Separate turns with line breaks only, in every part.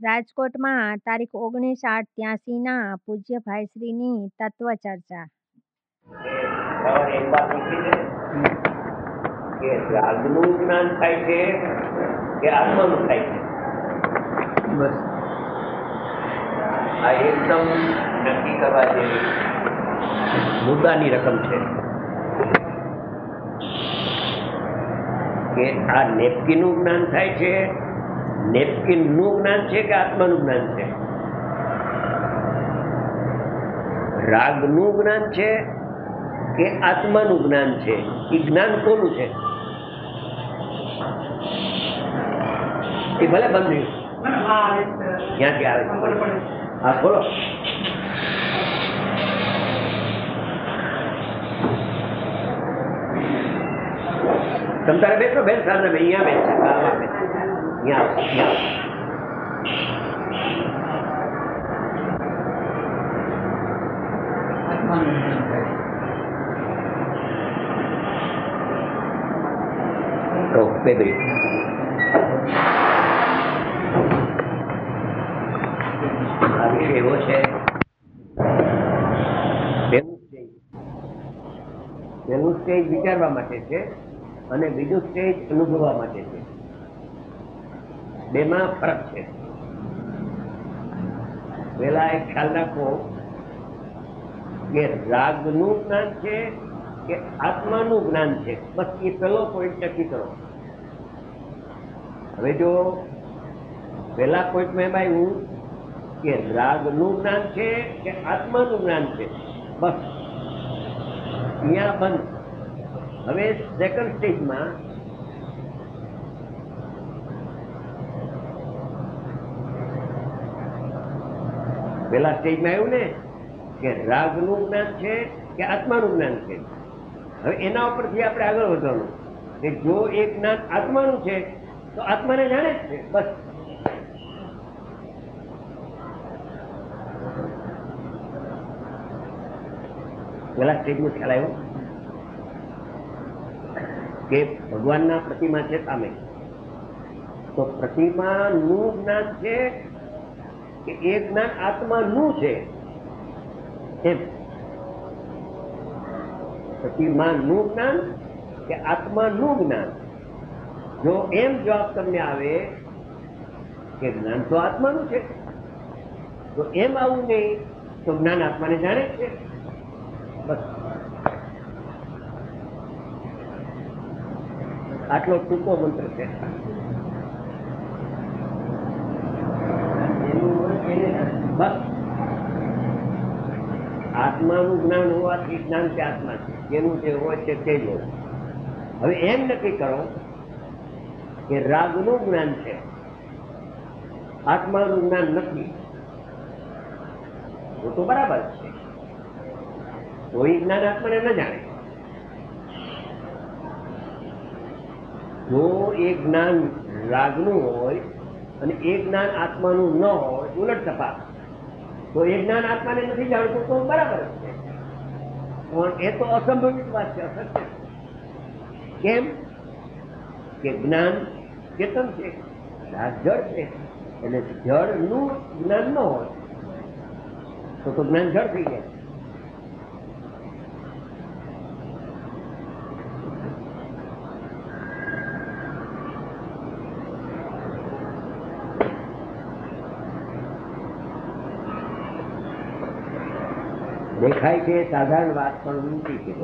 રાજકોટમાં તારીખ 19/8/83 પૂજ્ય ભાઈશ્રીની તત્વ ચર્ચા.
એક વાત પૂછી છે કે રાગનું જ્ઞાન થાય છે કે આત્માનું થાય છે? બસ આ એકદમ નક્કી કરવા જેવી મુદ્દાની રકમ છે કે આ નેપકીનનું જ્ઞાન થાય છે, નેપકીનનું જ્ઞાન છે કે આત્માનું જ્ઞાન છે? રાગનું જ્ઞાન છે કે આત્માનું જ્ઞાન છે? એ જ્ઞાન કોનું છે? એ ભલે બંધ ક્યાંથી આવે છે? હા બોલો. તમે તારે બેસો બેન, સામે અહીંયા બેસ, અહીંયા આ વિષય એવો છે, પહેલું સ્ટેજ વિચારવા માટે છે અને બીજું સ્ટેજ અનુભવવા માટે છે. બેમાં ફરક છે. પેલા એક ખ્યાલ રાખો કે રાગનું જ્ઞાન છે કે આત્માનું જ્ઞાન છે. બસ એ પેલો પોઈન્ટ નક્કી કરો. હવે જો પેલા પોઈન્ટમાં એમ આવ્યું કે રાગનું જ્ઞાન છે કે આત્માનું જ્ઞાન છે, બસ અહીંયા બંધ. હવે સેકન્ડ સ્ટેજમાં પેલા સ્ટેજમાં આવ્યું ને કે રાગનું જ્ઞાન છે કે આત્માનું જ્ઞાન છે. હવે એના ઉપરથી આપણે આગળ વધવાનું કે જો એક જ્ઞાન આત્માનું છે તો આત્માને જાણે જ છે, બસ. પેલા સ્ટેજનો ખ્યાલ આવ્યો કે ભગવાનના પ્રતિમા છે સામે, તો પ્રતિમાનું જ્ઞાન છે કે એ જ્ઞાન આત્માનું છે? એમ પ્રતિમાનું જ્ઞાન કે આત્માનું જ્ઞાન? જો એમ જવાબ તમને આવે કે જ્ઞાન તો આત્માનું છે, તો એમ આવું નહીં તો જ્ઞાન આત્માને જાણે છે, બસ. આટલો ટૂંકો મંત્ર છે. બસ આત્માનું જ્ઞાન હોવાથી જ્ઞાન તે આત્મા છે, જેનું જે હોય છે તે જ હોય. હવે એમ નક્કી કરો કે રાગનું જ્ઞાન છે, આત્માનું જ્ઞાન નથી, તો બરાબર છે. તો એ જ્ઞાન આત્માને ન જાણે. જો એ જ્ઞાન રાગનું હોય અને એ જ્ઞાન આત્માનું ન હોય, ઉલટ તપાસ, તો એ જ્ઞાન આત્માને નથી જાણતું તો બરાબર છે. પણ એ તો અસંભવિત વાત છે, અસત્ય. કેમ કે જ્ઞાન ચેતન છે, રાગ જળ છે, એટલે જળનું જ્ઞાન ન હોય તો જ્ઞાન જળ થઈ જાય. દેખાય છે સાધારણ વાત, પણ ઊંચી છે.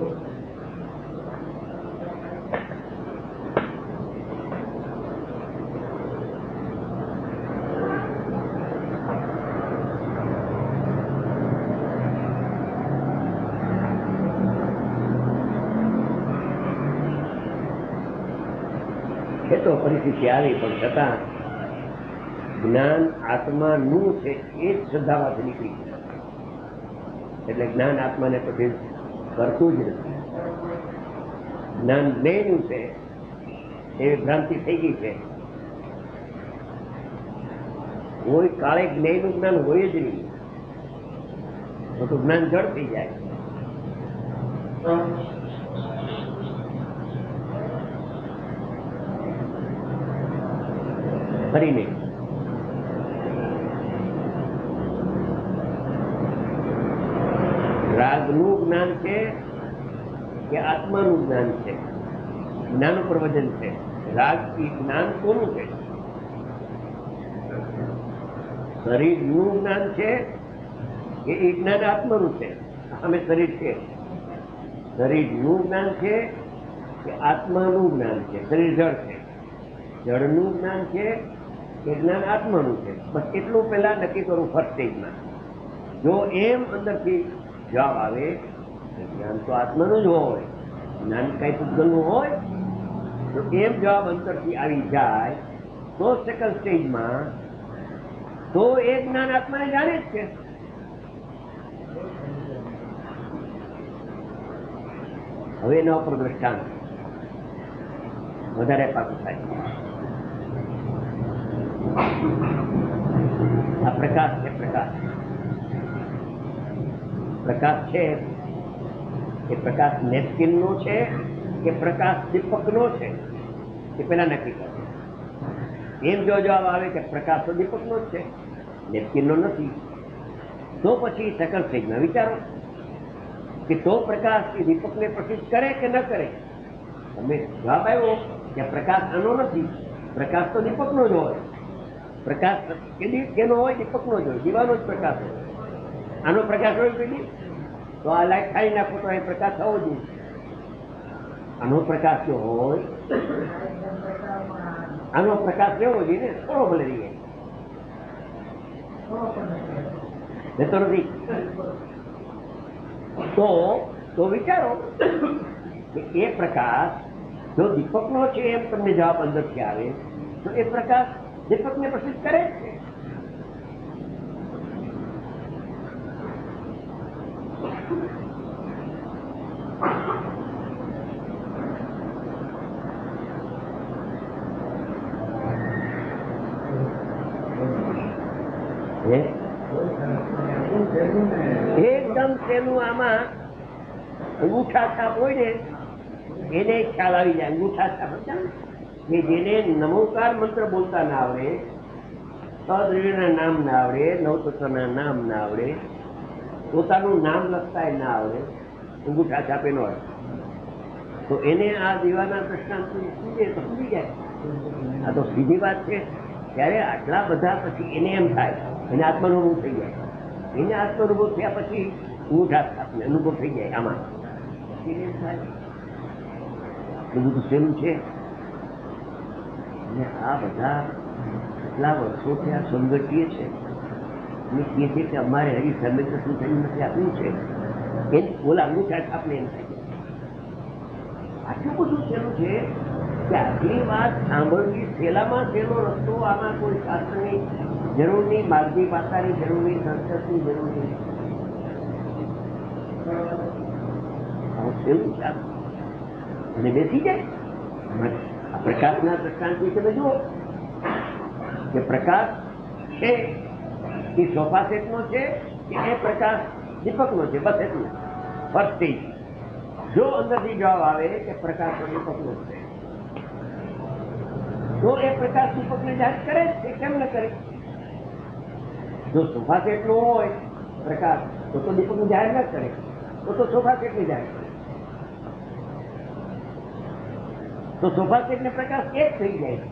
તો પરિસ્થિતિ આવી, પણ છતાં જ્ઞાન આત્માનું છે એ જ શ્રદ્ધામાંથી નીકળી છે. એટલે જ્ઞાન આત્માને પછી કરતું જ નથી. જ્ઞાન જ્ઞેયનું છે એવી ભ્રાંતિ થઈ ગઈ છે. કોઈ કાળે જ્ઞેયનું જ્ઞાન હોય જ નહીં, તો જ્ઞાન જડ થઈ જાય. ફરીને જ્ઞાન છે કે આત્માનું જ્ઞાન છે? જ્ઞાન પ્રવચન છે. રાગ એ જ્ઞાન કોનું છે? શરીરનું જ્ઞાન છે કે એ જ્ઞાન આત્માનું છે? અમે શરીર છે, શરીરનું જ્ઞાન છે કે આત્માનું જ્ઞાન છે? શરીર જળ છે, જળનું જ્ઞાન છે કે જ્ઞાન આત્માનું છે? બસ એટલું પહેલા નક્કી કરું ફર્સ્ટ સ્ટેજમાં. જો એમ અંદરથી જવાબ આવે કે જ્ઞાન તો આત્માનું જ હોય, જ્ઞાન કઈ પૂતગલનું હોય, તો એમ જવાબ અંતરથી આવી જાય તો સેકન્ડ સ્ટેજમાં તો એ જ્ઞાન આત્માને જાણે જ છે. હવે એના ઉપર દ્રષ્ટાંત વધારે પાકું થાય. આ પ્રકાશ છે. પ્રકાશ છે એ પ્રકાશ નેપકિન નો છે કે પ્રકાશ દીપક નો છે એ પેલા નક્કી કરે. એમ જો જવાબ આવે કે પ્રકાશ તો દીપક નો જ છે, નેપકિન નો નથી, તો પછી સેકન્ડ સ્ટેજમાં વિચારો કે તો પ્રકાશ એ દીપકને પ્રસિદ્ધ કરે કે ન કરે? તમે જવાબ આવ્યો કે પ્રકાશ આનો નથી, પ્રકાશ તો દીપકનો જ હોય. પ્રકાશ કેનો હોય? દીપકનો જ હોય, દીવાનો જ પ્રકાશ હોય. આનો પ્રકાશ હોય પેલી તો આ લાઈટ ખાઈ નાખો તો એ પ્રકાશ થવો જોઈએ. આનો પ્રકાશ જો હોય, આનો પ્રકાશ રહેવો જોઈએ ને, થોડો ભલે રહીએ રહેતો નથી. તો વિચારો કે એ પ્રકાશ જો દીપકનો છે એમ તમને જવાબ અંદરથી આવે તો એ પ્રકાશ દીપકને પ્રસિદ્ધ કરે છે. એકદમ તેનું આમાં અંગૂઠા છાપ હોય ને એને ખ્યાલ આવી જાય. અંગૂઠા છાપ કે જેને નમોકાર મંત્ર બોલતા ના આવડે, સદ્રવ્યના નામ ના આવડે, નવતત્વના નામ ના આવડે, પોતાનું નામ લખતા ના આવડે, અંગૂઠા છાપ એનો હોય તો એને આ દીવાના પ્રશ્નાંત સમજી જાય. આ તો સીધી વાત છે. ત્યારે આટલા બધા પછી એને એમ થાય, એને આત્માનુભવ થઈ જાય. એને આત્માનુભવ થયા પછી અંગૂઠા છાપને અનુભવ થઈ જાય. આમાં એમ થાય બધું તો સહેલું છે. અને આ બધા કેટલા વર્ષોથી આ સંગઠીએ છે અને કહે છે કે અમારે હજી સમય કશું થયું નથી, આપ્યું છે. એ બોલા અંગૂઠા છાપને એમ થાય આટલું બધું સહેલું છે કે આટલી વાત સાંભળવી સહેલામાં સહેલો રસ્તો. આમાં કોઈ શાસ્ત્રની જરૂર નહીં, માર્ગી ભાષાની જરૂર નહીં, સંસ્કૃતની જરૂર નહીં. સહેલું છે અને બેસી જાય. આ પ્રકાશના દ્રષ્ટાંતથી તમે જુઓ કે પ્રકાશ છે એ સોફા સેટનો છે કે એ પ્રકાશ દીપકનો છે? બસ એટલું ફર્સ્ટ સ્ટેજ. જો અંદરથી જવાબ આવે કે પ્રકાશ તો દીપકનો છે તો એ પ્રકાશ દીપકને જાહેર કરે છે, કેમ ન કરે? જો સોફા સેટનો હોય પ્રકાશ તો દીપકને જાહેર ન કરે, તો સોફા સેટને જાહેર કરે. તો સોફા સેટને પ્રકાશ એક થઈ જાય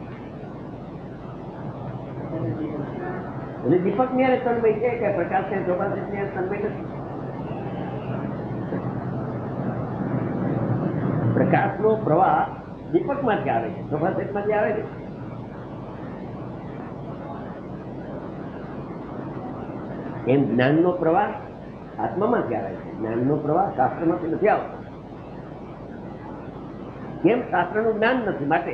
અને દીપક ની હારે તન્મય છે કે પ્રકાશ ને સોફા સેટ ની તન્મય નથી. પ્રકાશનો પ્રવાહ દીપક માંથી આવે છે, સોફા સેટ માંથી આવે છે. એમ જ્ઞાનનો પ્રવાહ આત્મામાંથી આવે છે, જ્ઞાનનો પ્રવાહ શાસ્ત્રમાંથી નથી આવતો. કેમ? શાસ્ત્રનું જ્ઞાન નથી. માટે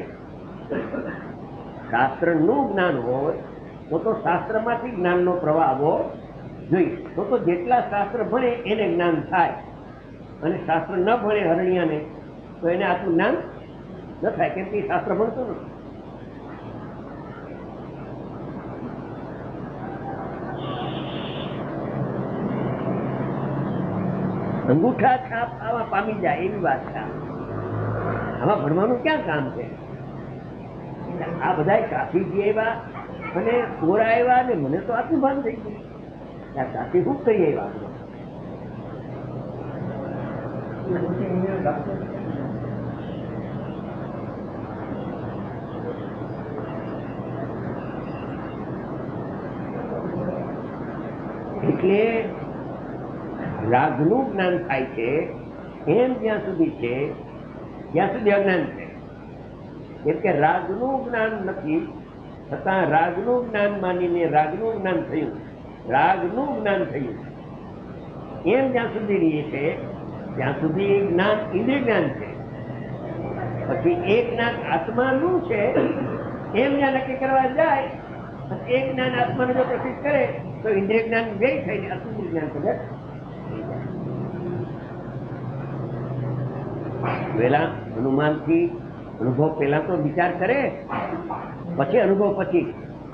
શાસ્ત્રનું જ્ઞાન હોય તો શાસ્ત્રમાંથી જ્ઞાનનો પ્રવાહ આવવો જોઈએ. તો જેટલા શાસ્ત્ર ભણે એને જ્ઞાન થાય અને શાસ્ત્ર ન ભણે હરણિયાને તો એને આટલું જ્ઞાન ન થાય. કેમ કે શાસ્ત્ર ભણતો નથી. અંગૂઠા છાપ આમાં પામી જાય એવી વાત છે. આમાં ભણવાનું ક્યાં કામ છે? આ બધા કાફીજી આવ્યા અને કોરા આવ્યા ને મને તો આટલું ભાન થઈ ગયું. કાફી શું કરી આવ્યા? એટલે રાગનું જ્ઞાન થાય છે એમ જ્યાં સુધી છે ત્યાં સુધી અજ્ઞાન છે. કેમ કે રાગનું જ્ઞાન નથી છતાં રાગનું જ્ઞાન માનીને રાગનું જ્ઞાન થયું, રાગનું જ્ઞાન થયું એમ જ્યાં સુધી રહીએ છે ત્યાં સુધી જ્ઞાન ઇન્દ્રિય જ્ઞાન છે. પછી એ જ્ઞાન આત્માનું છે એમ જ્યાં નક્કી કરવા જાય, એ જ્ઞાન આત્માને જો પ્રસિદ્ધ કરે તો ઇન્દ્રિય જ્ઞાન વ્યય થઈને અતિન્દ્રિય જ્ઞાન પ્રગટ થઈ જાય. પેલા અનુમાનથી અનુભવ પેલા તો વિચાર કરે, પછી અનુભવ પછી.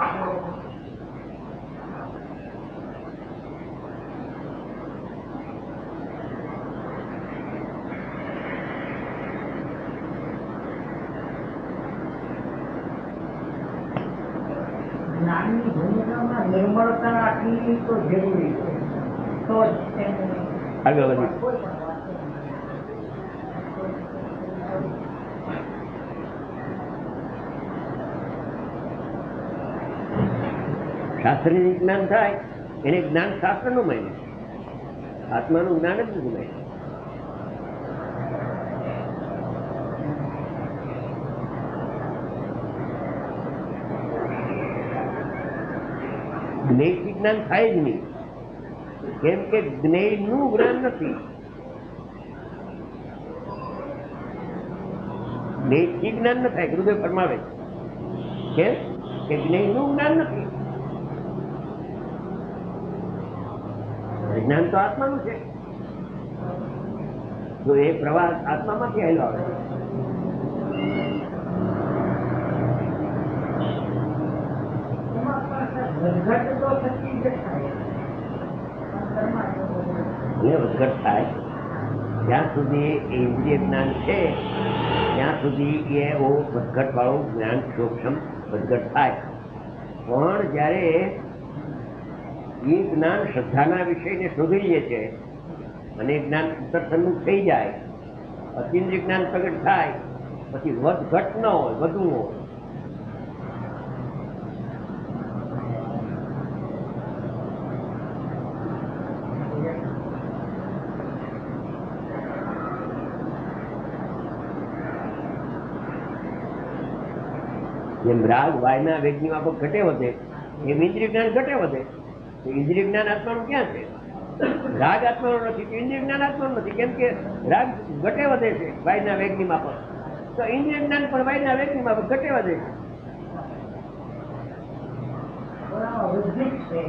જ્ઞાનની ભૂમિકામાં નિર્મળતા રાખવી તો જરૂરી છે, તો જ
આગળ વધી શાસ્ત્રીય જ્ઞાન થાય એને જ્ઞાન શાસ્ત્રનું માન્યું, આત્માનું જ્ઞાન જ નથી માન્યું. જ્ઞેયથી જ્ઞાન થાય જ નહીં, કેમ કે જ્ઞેયનું જ્ઞાન નથી. જ્ઞેયથી જ્ઞાન ન થાય, ગુરુદેવ ફરમાવે કેમ કે જ્ઞેયનું જ્ઞાન નથી. જ્ઞાન તો આત્માનું છે, તો એ પ્રવાહ આત્મામાંથી આવેલો આવે. વધઘટ થાય જ્યાં સુધી ઇન્દ્રિય જ્ઞાન છે ત્યાં સુધી એ વધઘટ વાળું જ્ઞાન સૂક્ષ્મ વધઘટ થાય. પણ જયારે એ જ્ઞાન શ્રદ્ધાના વિષયને શોધી લે છે અને જ્ઞાન ઉત્તરસન્મુખ થઈ જાય, અતિન્દ્રિય જ્ઞાન પ્રગટ થાય, પછી વધઘટ ન હોય, વધુ હોય. જેમ રાગ વાયના વેગની માફક ઘટે વધે એમ ઇન્દ્રિય જ્ઞાન ઘટે વધે. તો ઇન્દ્રિય જ્ઞાન આત્માનું ક્યાં છે? રાગ આત્માનો નથી તો ઇન્દ્રિય જ્ઞાન આત્માનું નથી. કેમ કે રાગ ઘટે વધે છે વાયના વેગની માફક, તો ઇન્દ્રિય જ્ઞાન પણ વાયના વેગની માફક ઘટે વધે છે.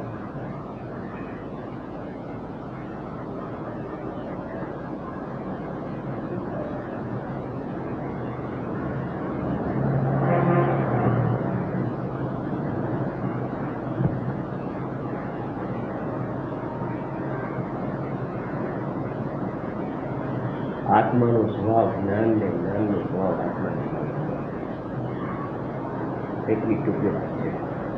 આત્માનો સ્વભાવ જ્ઞાન ને જ્ઞાનનો સ્વભાવ આત્મા એટલી ટૂંકી વાત છે.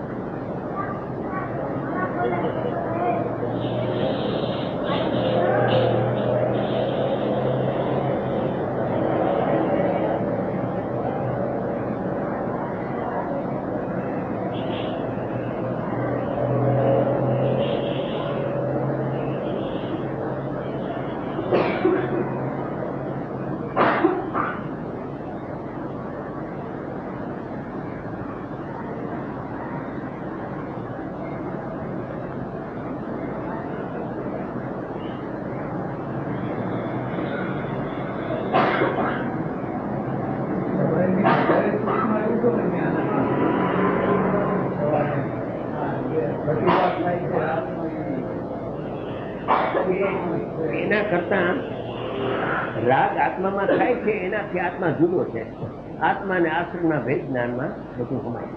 એના કરતા રાગ આત્મામાં થાય છે એનાથી આત્મા જુદો છે. આત્મા ને આશ્રમના ભેદ જ્ઞાનમાં બધું સમાય.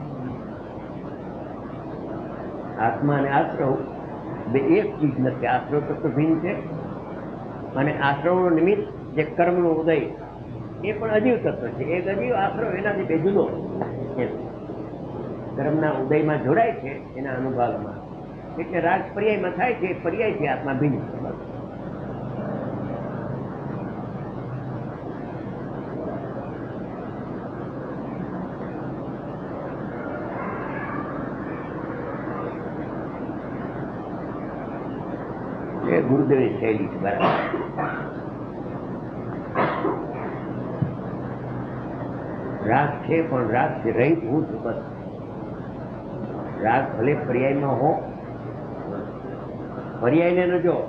આત્મા અને આશ્રવ બે એક ચીજ નથી. આશ્રવ તત્વ ભિન્ન છે અને આશ્રવનો નિમિત્ત જે કર્મનો ઉદય એ પણ અજીવ તત્વ છે. એક અજીવ આશ્રવ એનાથી બે જુદો કર્મના ઉદયમાં જોડાય છે એના અનુભાવમાં. એટલે રાગ પર્યાયમાં થાય છે, પર્યાયથી આત્મા ભિન્ન છે. એ ગુરુદેવની શૈલી છે. બરાબર. રાગ છે પણ રાગ છે રહિત હું છું બસ. રાગ ભલે પર્યાયમાં હો, પર્યાયને ન જો,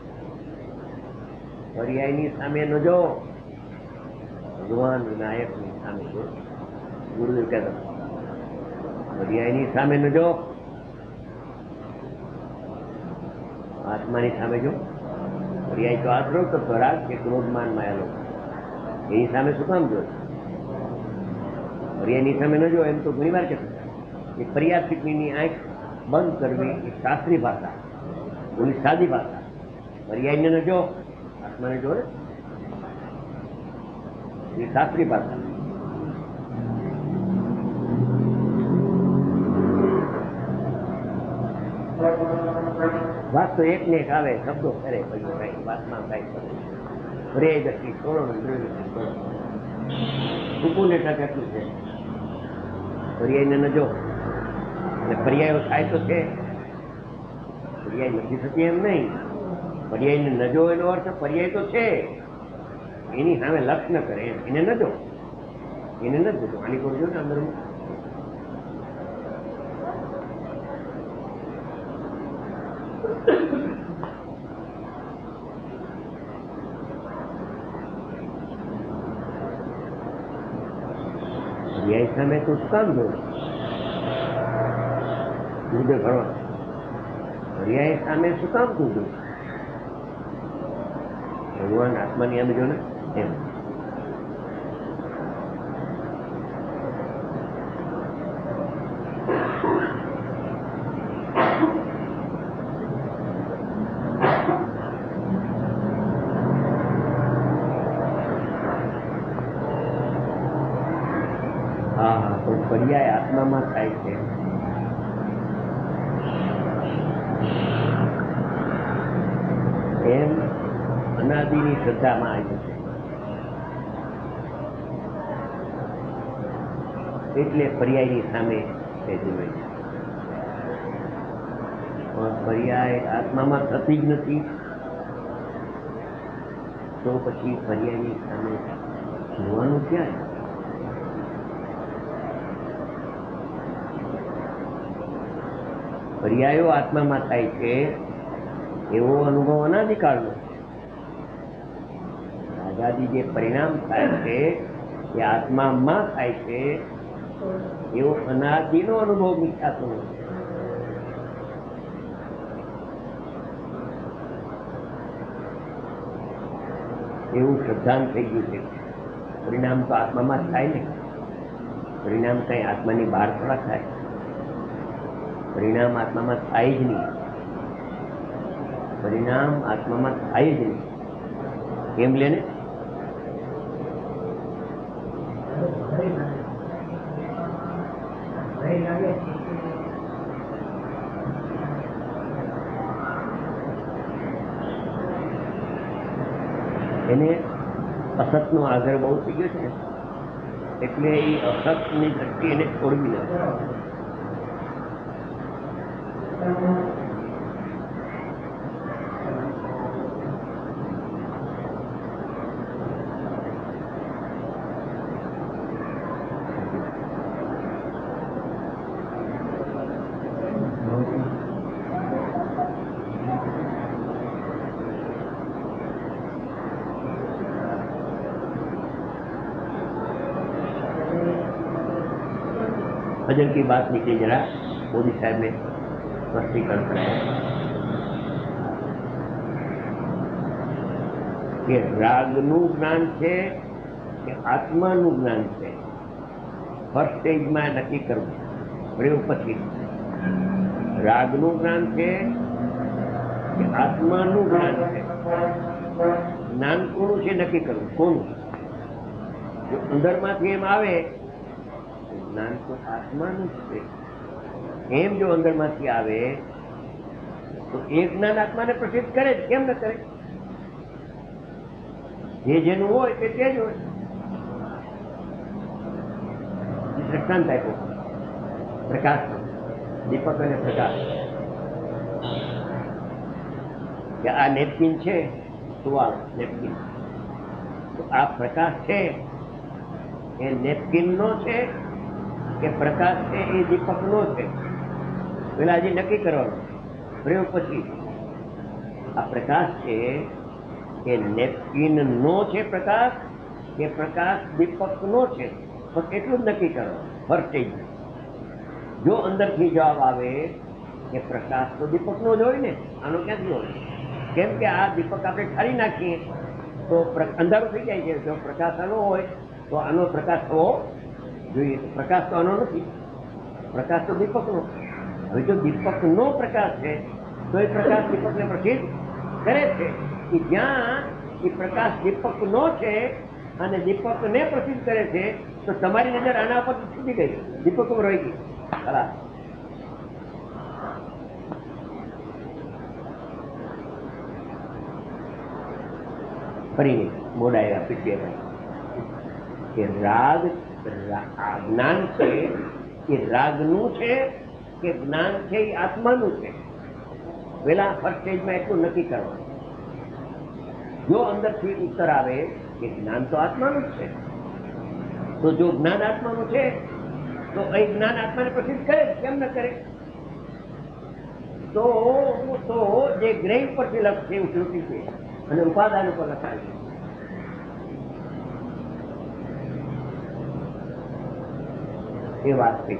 પર્યાયની સામે ન જો, ભગવાન વિનાયકની સામે જો. ગુરુદેવ કહેતા પર્યાયની સામે ન જો, આત્માની સામે જો. પર્યાય તો આશરો તો રાગ કે ક્રોધમાન માયાલો, એની સામે શું કામ જો? પર્યાયની સામે ન જો એમ તો ઘણી વાર કહેતા કે પર્યાયની આંખ બંધ કરવી એ શાસ્ત્રી ભાષા, ઓલી સાદી ભાષા. પર્યાયને ન જો, આત્માને જો ને, એ શાસ્ત્રી ભાષા. વાત તો એક ને એક આવે, શબ્દો કરે, પછી કઈ વાતમાં કઈ કરે. પર્યાય દર્શી છોડો ને દ્રવ્ય દર્શી છોડો. ટૂંકું ને ટકેલું છે. પર્યાયને ન જો, એટલે પર્યાયો થાય તો છે, પર્યાય નથી થતી એમ નહીં. પર્યાયને ન જો એનો અર્થ પર્યાય તો છે, એની સામે લક્ષ ન કરે, એને ન જો, એને ન જો. આની પર જો ને અંદર પર્યાય સામે તો શું કામ જોયું? દૂધે ભરવા પર્યાય સામે શું કામ તું જોયું? ભગવાન આત્માની આમ જો ને એમ. હા, તો પર્યાય આત્મામાં થાય છે. એમ અનાદિની શ્રદ્ધામાં આવ્યું છે. એટલે પર્યાયની સામે તે જોવે છે. પણ પર્યાય આત્મામાં થતી જ નથી, તો પછી પર્યાયની સામે જોવાનું ક્યાં? પર્યાયો આત્મામાં થાય છે એવો અનુભવ અનાદિકાળનો. આઝાદી જે પરિણામ થાય છે એ આત્મામાં થાય છે એવો અનાદિનો અનુભવ મીઠાતો નથી. એવું શ્રદ્ધાંત થઈ ગયું છે. પરિણામ તો આત્મામાં જ થાય ને. પરિણામ કઈ આત્માની બહાર થોડા થાય. પરિણામ આત્મામાં થાય જ નહીં. પરિણામ આત્મામાં થાય જ નહીં. કેમ લે ને? એને અસતનો આગ્રહ બહુ થઈ ગયો છે ને, એટલે એ અસતની દ્રષ્ટિ એને છોડવી નથી. भजन की बात निकली जरा मोदी साहब ने स्पष्टीकरण कराया कि रागનું જ્ઞાન છે કે આત્માનું જ્ઞાન છે. ફર્સ્ટ સ્ટેજમાં નક્કી કરવું, પ્રયોગ પછી રાગનું જ્ઞાન છે કે આત્માનું જ્ઞાન છે. જ્ઞાન કોનું છે નક્કી કરવું, કોનું? જો અંદરમાંથી એમ આવે જ્ઞાન તો આત્માનું જ છે, એમ જો અંદરમાંથી આવે તો એ જ્ઞાન આત્માને પ્રસિદ્ધ કરે જ, કેમ ન કરે? જે જેનું હોય તે જ હોય. દ્રષ્ટાંત આપ્યો પ્રકાશ, દીપક અને પ્રકાશ. કે આ નેપકિન છે, ટુવાલ નેપકિન, તો આ પ્રકાશ છે એ નેપકિનનો છે કે પ્રકાશ છે એ દીપકનો છે? પેલા હજી નક્કી કરવાનું, પ્રયોગ પછી. આ પ્રકાશ છે કે નેપકિનનો છે પ્રકાશ, કે પ્રકાશ દીપકનો છે? બસ એટલું જ નક્કી કરવાનું ફર્સ્ટ સ્ટેજ. જો અંદરથી જવાબ આવે કે પ્રકાશ તો દીપકનો જ હોય ને, આનો ક્યાંથી હોય? કેમ કે આ દીપક આપણે ઠારી નાખીએ તો અંધારું થઈ જાય છે. જો પ્રકાશ આનો હોય તો આનો પ્રકાશ થવો જોઈએ. પ્રકાશ તો આનો નથી, પ્રકાશ તો દીપકનો. હવે જો દીપકનો પ્રકાશ છે તો એ પ્રકાશ દીપકને પ્રસિદ્ધ કરે છે. કે જ્યાં એ પ્રકાશ દીપકનો છે અને દીપકને પ્રસિદ્ધ કરે છે, તો તમારી નજર આના પર છૂટી ગઈ, દીપક ઉપર રહી ગઈ. ખરા ફરી બોડાયા પીટીએ કે રાગ જ્ઞાન છે એ રાગનું છે કે જ્ઞાન છે એ આત્માનું છે? પેલા ફર્સ્ટ સ્ટેજમાં એટલું નક્કી કરવાનું. જો અંદરથી ઉત્તર આવે કે જ્ઞાન તો આત્માનું જ છે, તો જો જ્ઞાન આત્માનું છે તો એ જ્ઞાન આત્માને પ્રસિદ્ધ કરે, કેમ ન કરે? તો જે ગ્રહ પરથી લક્ષ છે એવું શ્રુતિ છે અને ઉપાદાન ઉપર લખાય છે. એ વાત થઈ.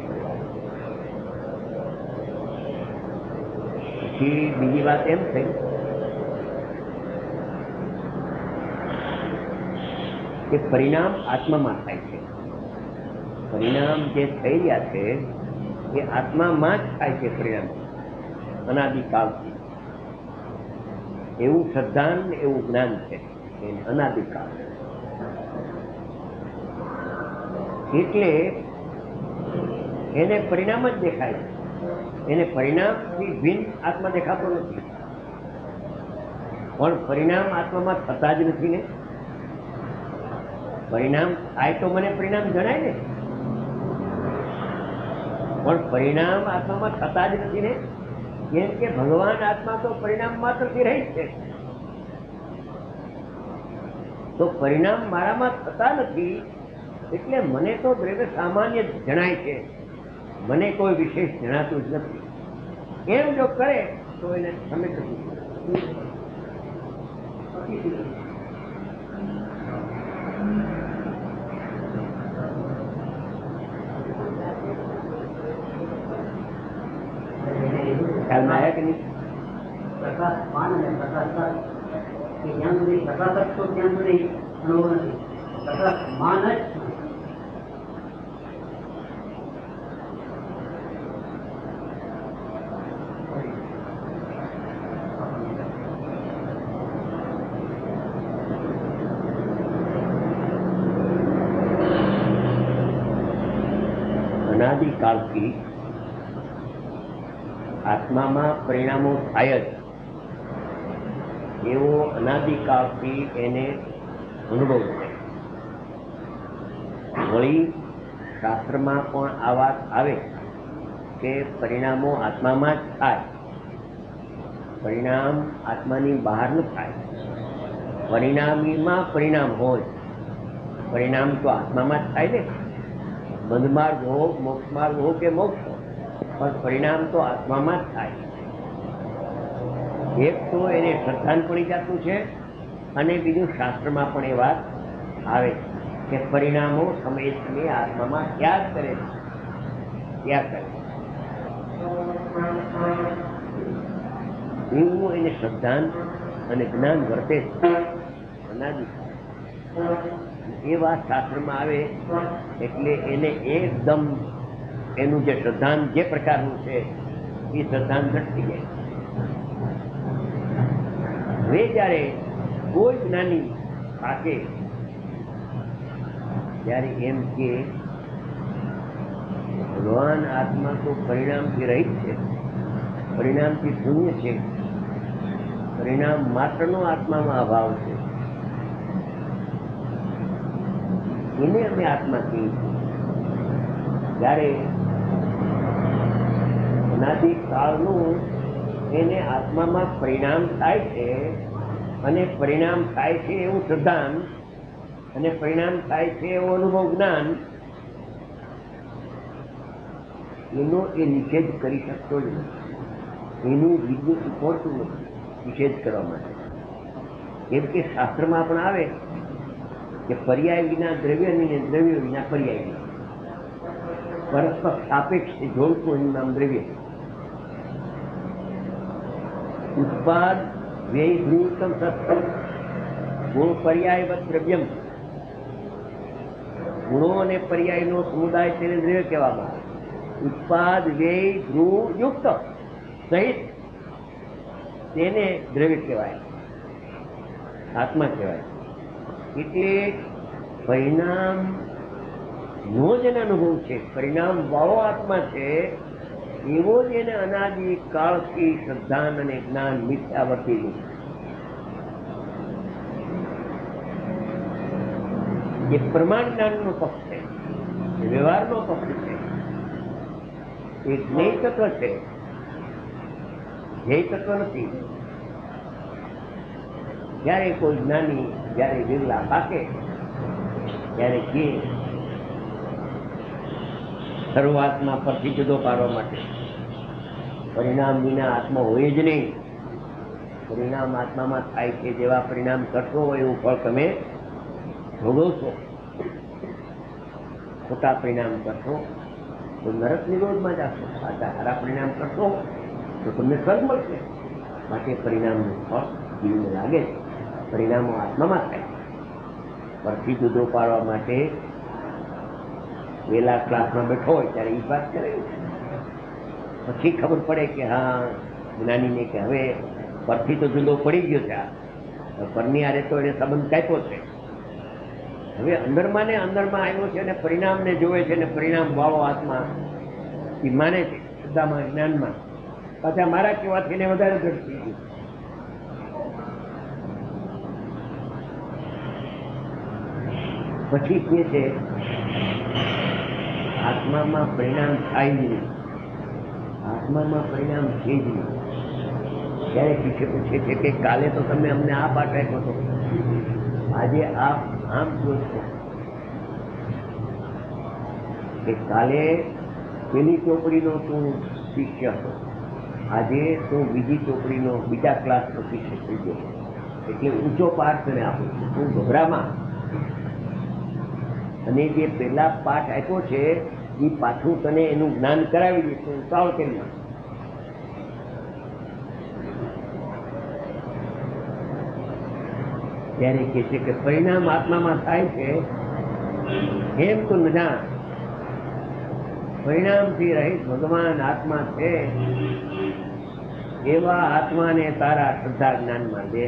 પછી બીજી વાત એમ થઈ કે પરિણામ આત્મામાં થાય છે. પરિણામ જે થઈ રહ્યા છે એ આત્મામાં જ થાય છે. પરિણામ અનાદિકાળથી એવું શ્રદ્ધાન એવું જ્ઞાન છે અનાદિકાળ. એટલે એને પરિણામ જ દેખાય, એને પરિણામથી ભિન્ન આત્મા દેખાતો નથી. પણ પરિણામ આત્મામાં થતા જ નથી ને. પરિણામ થાય તો મને પરિણામ જણાય ને, પણ પરિણામ આત્મામાં થતા જ નથી ને. કેમ કે ભગવાન આત્મા તો પરિણામ માત્રથી રહી છે. તો પરિણામ મારામાં થતા નથી એટલે મને તો દ્રવ્ય સામાન્ય જણાય છે, મને કોઈ વિશેષ જણાતું જ નથી. એમ જો કરે તો એને તમે ખ્યાલમાં આવ્યા કે નહીં?
પ્રકાશ પાન અને પ્રકાશ કે જ્યાં સુધી પ્રકાશક છો ત્યાં સુધી અનુભવ નથી. પ્રકાશ માન જ
અનાદિકાળથી આત્મામાં પરિણામો થાય જ એવો અનાદિકાળથી એને અનુભવ છે. વળી શાસ્ત્રમાં પણ આ વાત આવે કે પરિણામો આત્મામાં જ થાય, પરિણામ આત્માની બહાર ન થાય. પરિણામીમાં પરિણામ હોય, પરિણામ તો આત્મામાં જ થાય ને. બંધ માર્ગ હો, મોક્ષ માર્ગ હો કે મોક્ષ હો, પણ પરિણામ તો આત્મામાં જ થાય. એક તો એને શ્રદ્ધાન પડી જતું છે અને બીજું શાસ્ત્રમાં પણ એ વાત આવે કે પરિણામો સમય સમયે આત્મામાં ત્યાગ કરે છે, ત્યાગ કરે. એવું એને શ્રદ્ધાન અને જ્ઞાન વર્તે છે અનાદિકાળ. એ વાત શાસ્ત્રમાં આવે એટલે એને એકદમ એનું જે શ્રદ્ધાન જે પ્રકારનું છે એ શ્રદ્ધાન ઘટતી જાય. હવે જ્યારે કોઈ જ્ઞાની પાકે ત્યારે એમ કે ભગવાન આત્મા તો પરિણામથી રહિત છે, પરિણામથી શૂન્ય છે, પરિણામ માત્રનો આત્મામાં અભાવ છે, એને અમે આત્મા કહીએ છીએ. જ્યારે અનાદિકાળનું એને આત્મામાં પરિણામ થાય છે, અને પરિણામ થાય છે એવું સિદ્ધાંત અને પરિણામ થાય છે એવું અનુભવ જ્ઞાન, એનો એ નિષેધ કરી શકતો જ નથી. એનું વિદ્યુત પહોંચતું નથી નિષેધ કરવા માટે. કેમ કે શાસ્ત્રમાં પણ આવે કે પર્યાય વિના દ્રવ્ય નહીં, દ્રવ્ય વિના પર્યાય નહીં. પરસ્પર સાપેક્ષ જોડતું એનું નામ દ્રવ્ય. ઉત્પાદ વ્યય ધ્રુવતમ સત્સંગ ગુણ પર્યાયવત દ્રવ્યમ. ગુણો અને પર્યાયનો સમુદાય તેને દ્રવ્ય કહેવામાં આવે. ઉત્પાદ વ્યય ધ્રુવ યુક્ત સહિત તેને દ્રવ્ય કહેવાય, આત્મા કહેવાય. એટલે પરિણામ નો જેને અનુભવ છે, પરિણામ વાળો આત્મા છે, એવો જ એને અનાદિ કાળથી શ્રદ્ધાન અને જ્ઞાન મિથ્યાવર્તી એ પ્રમાણ જ્ઞાનનો પક્ષ છે, એ વ્યવહારનો પક્ષ છે, એ જ્ઞેય તત્વ છે, ધ્યેય તત્વ નથી. જ્યારે કોઈ જ્ઞાની જ્યારે વિરલા પાકે ત્યારે કે શરૂઆતમાં પરથી જુદો પાડવા માટે પરિણામ વિના આત્મા હોય જ નહીં. પરિણામ આત્મામાં થાય છે. જેવા પરિણામ કરશો હોય એવું ફળ તમે ભોગવશો. ખોટા પરિણામ કરશો તો નરક નિરોધમાં જશો. સારા પરિણામ કરશો તો તમને સ્વર્ગ મળશે. માટે પરિણામનું ફળ જીવને લાગે છે. પરિણામો આત્મામાં થાય. પરથી જુદો પાડવા માટે વેલા ક્લાસમાં બેઠો હોય ત્યારે એ વાત કરે, પછી ખબર પડે કે હા જ્ઞાનીને કે હવે પરથી તો જુદો પડી ગયો છે. આ પરની આરે તો એને સંબંધ કાપ્યો છે. હવે અંદરમાં ને અંદરમાં આવ્યો છે અને પરિણામને જોવે છે, અને પરિણામ વાળો આત્મા એ માને છે શ્રદ્ધામાં જ્ઞાનમાં. પાછા મારા કહેવાથી એને વધારે દૃઢ થઈ ગયું. પછી કે છે આત્મામાં પરિણામ થાય જ નહીં, આત્મામાં પરિણામ છે જ નહીં. ત્યારે પીછે પૂછે છે કે કાલે તો તમે અમને આ પાઠ આપ્યો હતો, આજે આપ આમ કહો છો કે કાલે પેલી ચોપડીનો તું શિષ્ય હતો, આજે તું બીજી ચોપડીનો બીજા ક્લાસનો શિષ્ય થઈ ગયો. એટલે ઊંચો પાઠ તને આપું છું, તું ગભરામાં. અને જે પહેલા પાઠ આપ્યો છે એ પાછું તને એનું જ્ઞાન કરાવી દઈશ, તો ઉતાવળ કેમ ના. ત્યારે કહે છે કે પરિણામ આત્મામાં થાય છે એમ તો ન જાણ. પરિણામથી રહિત ભગવાન આત્મા છે, એવા આત્માને તારા શ્રદ્ધા જ્ઞાનમાં દે.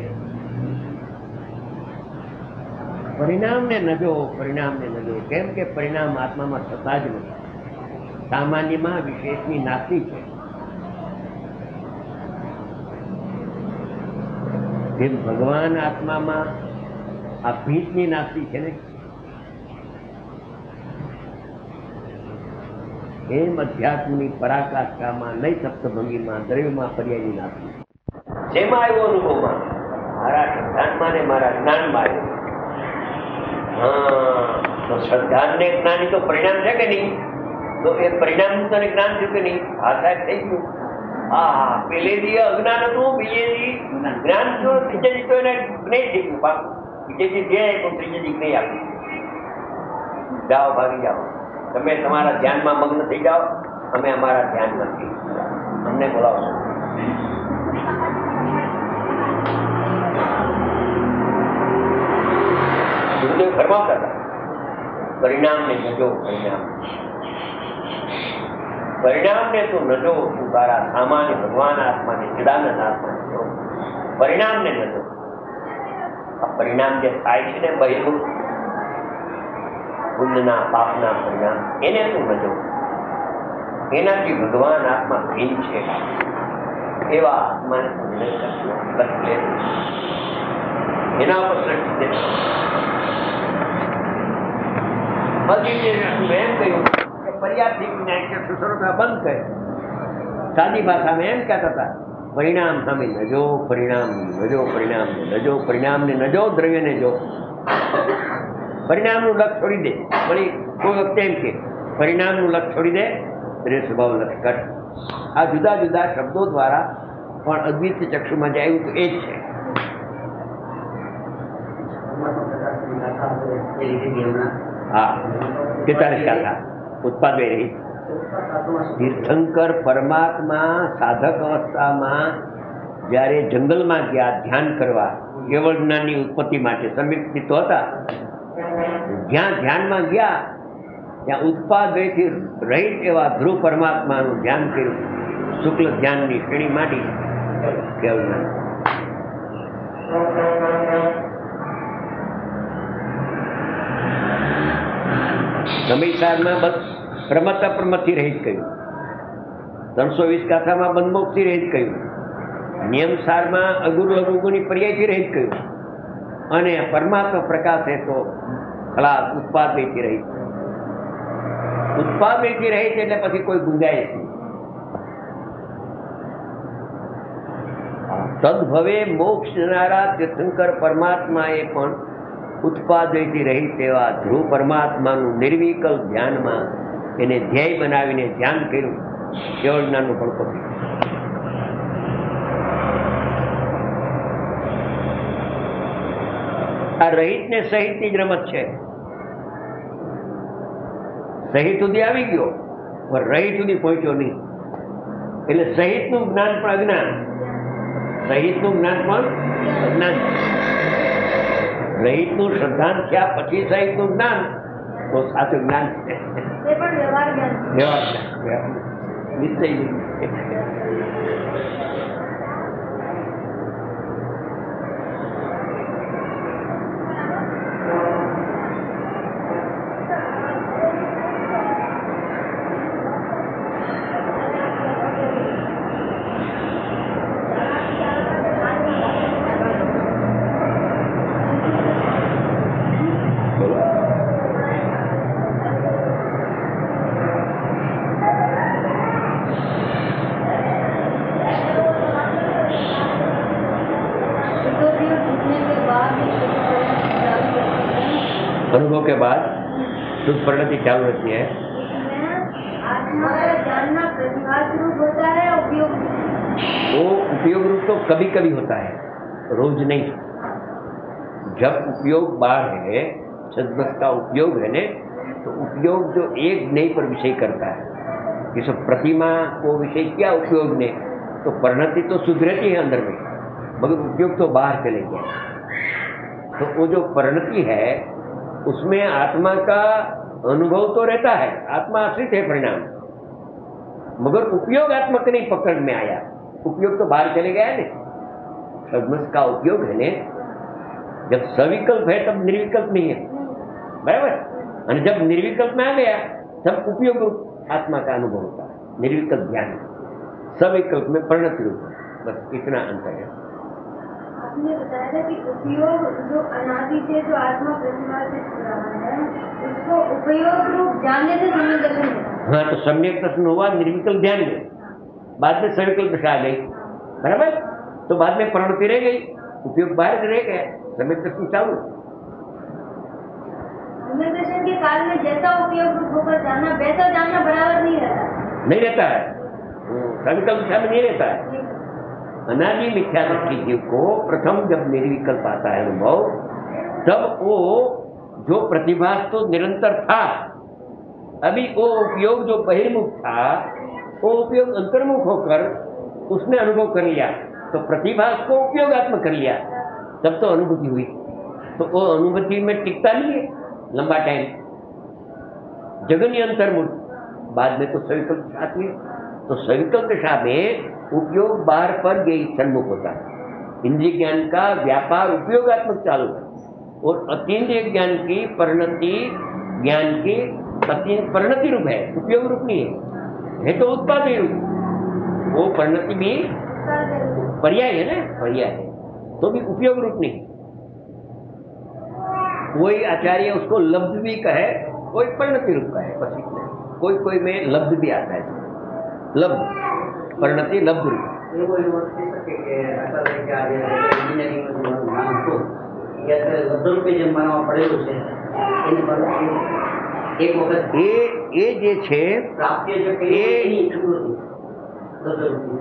પરિણામને ન જો, પરિણામને ન જો. કેમ કે પરિણામ આત્મામાં થતા જ નથી. સામાન્યમાં વિશેષની નાસ્તી છે. જેમ ભગવાન આત્મામાં આ ભીતની નાસ્તી છે ને, એમ અધ્યાત્મની પરાકાષ્ઠામાં નહીં સપ્તભંગીમાં દ્રવ્યમાં પર્યાયની નાસ્તી. શેમાં આવ્યો અનુભવમાં? મારા શ્રદ્ધાનમાં ને મારા જ્ઞાનમાં આવ્યો. તો શ્રદ્ધા ને જ્ઞાની તો પરિણામ છે કે નહીં? તો એ પરિણામ નું તને જ્ઞાન થયું કે નહીં? હા સાહેબ થઈ ગયું. હા, પેલે દી અજ્ઞાન હતું, બીજે દી જ્ઞાન થયું, ત્રીજે દી તો એને જ્ઞેય થઈ ગયું. પાકું બીજે દી ધ્યેય પણ ત્રીજે દી જ્ઞેય આપ્યું. જાઓ, ભાગી જાઓ. તમે તમારા ધ્યાનમાં મગ્ન થઈ જાઓ, અમે અમારા ધ્યાન નથી, અમને બોલાવશો. ગુરુદેવ ફરમાવતા હતા પરિણામને નજો. પરિણામને તું નજો, તું તારા સામાન્ય ભગવાન આત્માને ચિદાનંદ આત્માને જો. પરિણામને નજો. આ પરિણામ જે થાય છે ને બહેલું પુણ્યના પાપના પરિણામ, એને તું નજો. એનાથી ભગવાન આત્મા ભીન છે, એવા આત્માને તું લે. એના ઉપર દ્રષ્ટિ દે. એમ કહ્યું કે પર્યાપ્ત જ્ઞાન કે સુસરતા બંધ કરે. સાદી ભાષામાં એમ કહેતા હતા પરિણામ સામે નજો, પરિણામ નજો, પરિણામ નજો, પરિણામને નજો, દ્રવ્યને જો. પરિણામનું લક્ષ છોડી દે. વળી કોઈ વખતે એમ કે પરિણામનું લક્ષ છોડી દે, દ્રવ્ય સ્વભાવ લક્ષ કર. આ જુદા જુદા શબ્દો દ્વારા પણ અદ્વૈત ચક્ષુમાં જે આવ્યું તો એ જ છે. હા, 43 કાકા ઉત્પાદ રહી. તીર્થંકર પરમાત્મા સાધક અવસ્થામાં જ્યારે જંગલમાં ગયા ધ્યાન કરવા કેવળ જ્ઞાનની ઉત્પત્તિ માટે સમ્યક તો હતા, જ્યાં ધ્યાનમાં ગયા ત્યાં ઉત્પાદયથી રહિત એવા ધ્રુવ પરમાત્માનું ધ્યાન કર્યું. શુક્લ ધ્યાનની શ્રેણી માંડી કેવળ જ્ઞાન. સમયસારમાં બસ પ્રમત અપ્રમતથી રહિત કહ્યું. 320 ગાથામાં બંધમોક્ષથી રહિત કહ્યું. નિયમસારમાં અગુરુ અગુગુની પર્યાયથી રહિત કહ્યું. અને પરમાત્મા પ્રકાશ એ તો ખલાસ ઉત્પાદયથી રહિત. ઉત્પાદયથી રહિત એટલે પછી કોઈ ગુંજાય નહીં. તદભવે મોક્ષ જનારા તીર્થંકર પરમાત્માએ પણ ઉત્પાદયથી રહિત એવા ધ્રુવ પરમાત્માનું નિર્વિકલ્પ ધ્યાનમાં એને ધ્યેય બનાવીને ધ્યાન કર્યું. કેવળ જ્ઞાનનું પડકો થયું. આ રહિત ને સહિત ની જ રમત છે. સહિત સુધી આવી ગયો પણ રહિત સુધી પહોંચ્યો નહીં. એટલે સહિત નું જ્ઞાન પણ અજ્ઞાન, સહિત નું જ્ઞાન પણ અજ્ઞાન. રહિત નું શ્રદ્ધાંત થયા પછી સહિત નું જ્ઞાન તો સાચું જ્ઞાન છે. વ્યવહાર જ્ઞાન નિશ્ચય નહીં. अनुभव के बाद शुद्ध परिणति चालू रहती है.
जानना प्रतिभास रूप होता है, उपयोग
वो उपयोग रूप तो कभी कभी होता है, रोज नहीं. जब उपयोग बार है, सदबस का उपयोग है ने, तो उपयोग जो एक नहीं पर विषय करता है. जैसे प्रतिमा को विषय क्या उपयोग ने, तो परिणति तो सुधरती है अंदर में, मगर उपयोग तो बाहर चले गया. तो वो जो परिणति है उसमें आत्मा का अनुभव तो रहता है, आत्मा आश्रित है परिणाम, मगर उपयोग आत्मा के नहीं पकड़ में आया. उपयोग तो बाहर चले गया है. सदमस का उपयोग है ने, जब सविकल्प है तब निर्विकल्प नहीं है, बराबर. और जब निर्विकल्प में आ गया तब उपयोग आत्मा का अनुभव होता है. निर्विकल्प ज्ञान, सविकल्प में परिणति रूप. बस इतना अंतर है.
आपने बताया था कि उपयोग जो अनादि से जो आत्मा प्रतिभा से रहा है उसको उपयोग रूप जानने से सम्यक दर्शन होता है.
हाँ, तो सम्यक दर्शन हुआ निर्विकल्प ध्यान में, बाद में सविकल्प दशा आ गई, बराबर. तो बाद में परिणति रह गई, उपयोग बाहर रह गया, सम्यक दर्शन चालू.
सम्यक दर्शन के काल में जैसा उपयोग रूप होकर जाना वैसा जानना बराबर नहीं रहता,
नहीं रहता है. सविकल्प दशा में नहीं रहता है. अनादि मिथ्या दृष्टि जीव को प्रथम जब निर्विकल्प आता है अनुभव, तब वो जो प्रतिभास तो निरंतर था, अभी वो उपयोग जो बहिर्मुख था वो उपयोग अंतर्मुख होकर उसने अनुभव कर लिया, तो प्रतिभास को उपयोगात्मक कर लिया, तब तो अनुभूति हुई. तो वो अनुभूति में टिकता नहीं है लंबा टाइम. जगन्य अंतर्मुख, बाद में तो सविकल्प आती है. तो सविकल्प दशा में उपयोग बाहर पर गई सन्मुख होता है. इंद्रिय ज्ञान का व्यापार उपयोगात्मक चालू है, और अतीन्द्रिय ज्ञान की परिणति ज्ञान की परिणति रूप है, उपयोग रूप नहीं है तो उत्पादन रूप. वो परिणति भी पर्याय है ना, पर्याय है तो भी उपयोग रूप नहीं. कोई आचार्य उसको लब्ध भी कहे, कोई परिणति रूप कहे, बस इतना. कोई कोई में लब्ध भी आता है, लब्ध परिणति लब्ध रूप.
એવો એવો થઈ શકે કે દાખલા તરીકે આજે એન્જિનિયરિંગનું જે મારું જ્ઞાન હતું એ અત્યારે લબ્ધરૂપે જેમ માનવામાં પડેલું છે એની પર એક વખત
એ જે છે
પ્રાપ્ય જે કહીએ એની જરૂર હતી લબ્ધરૂપની.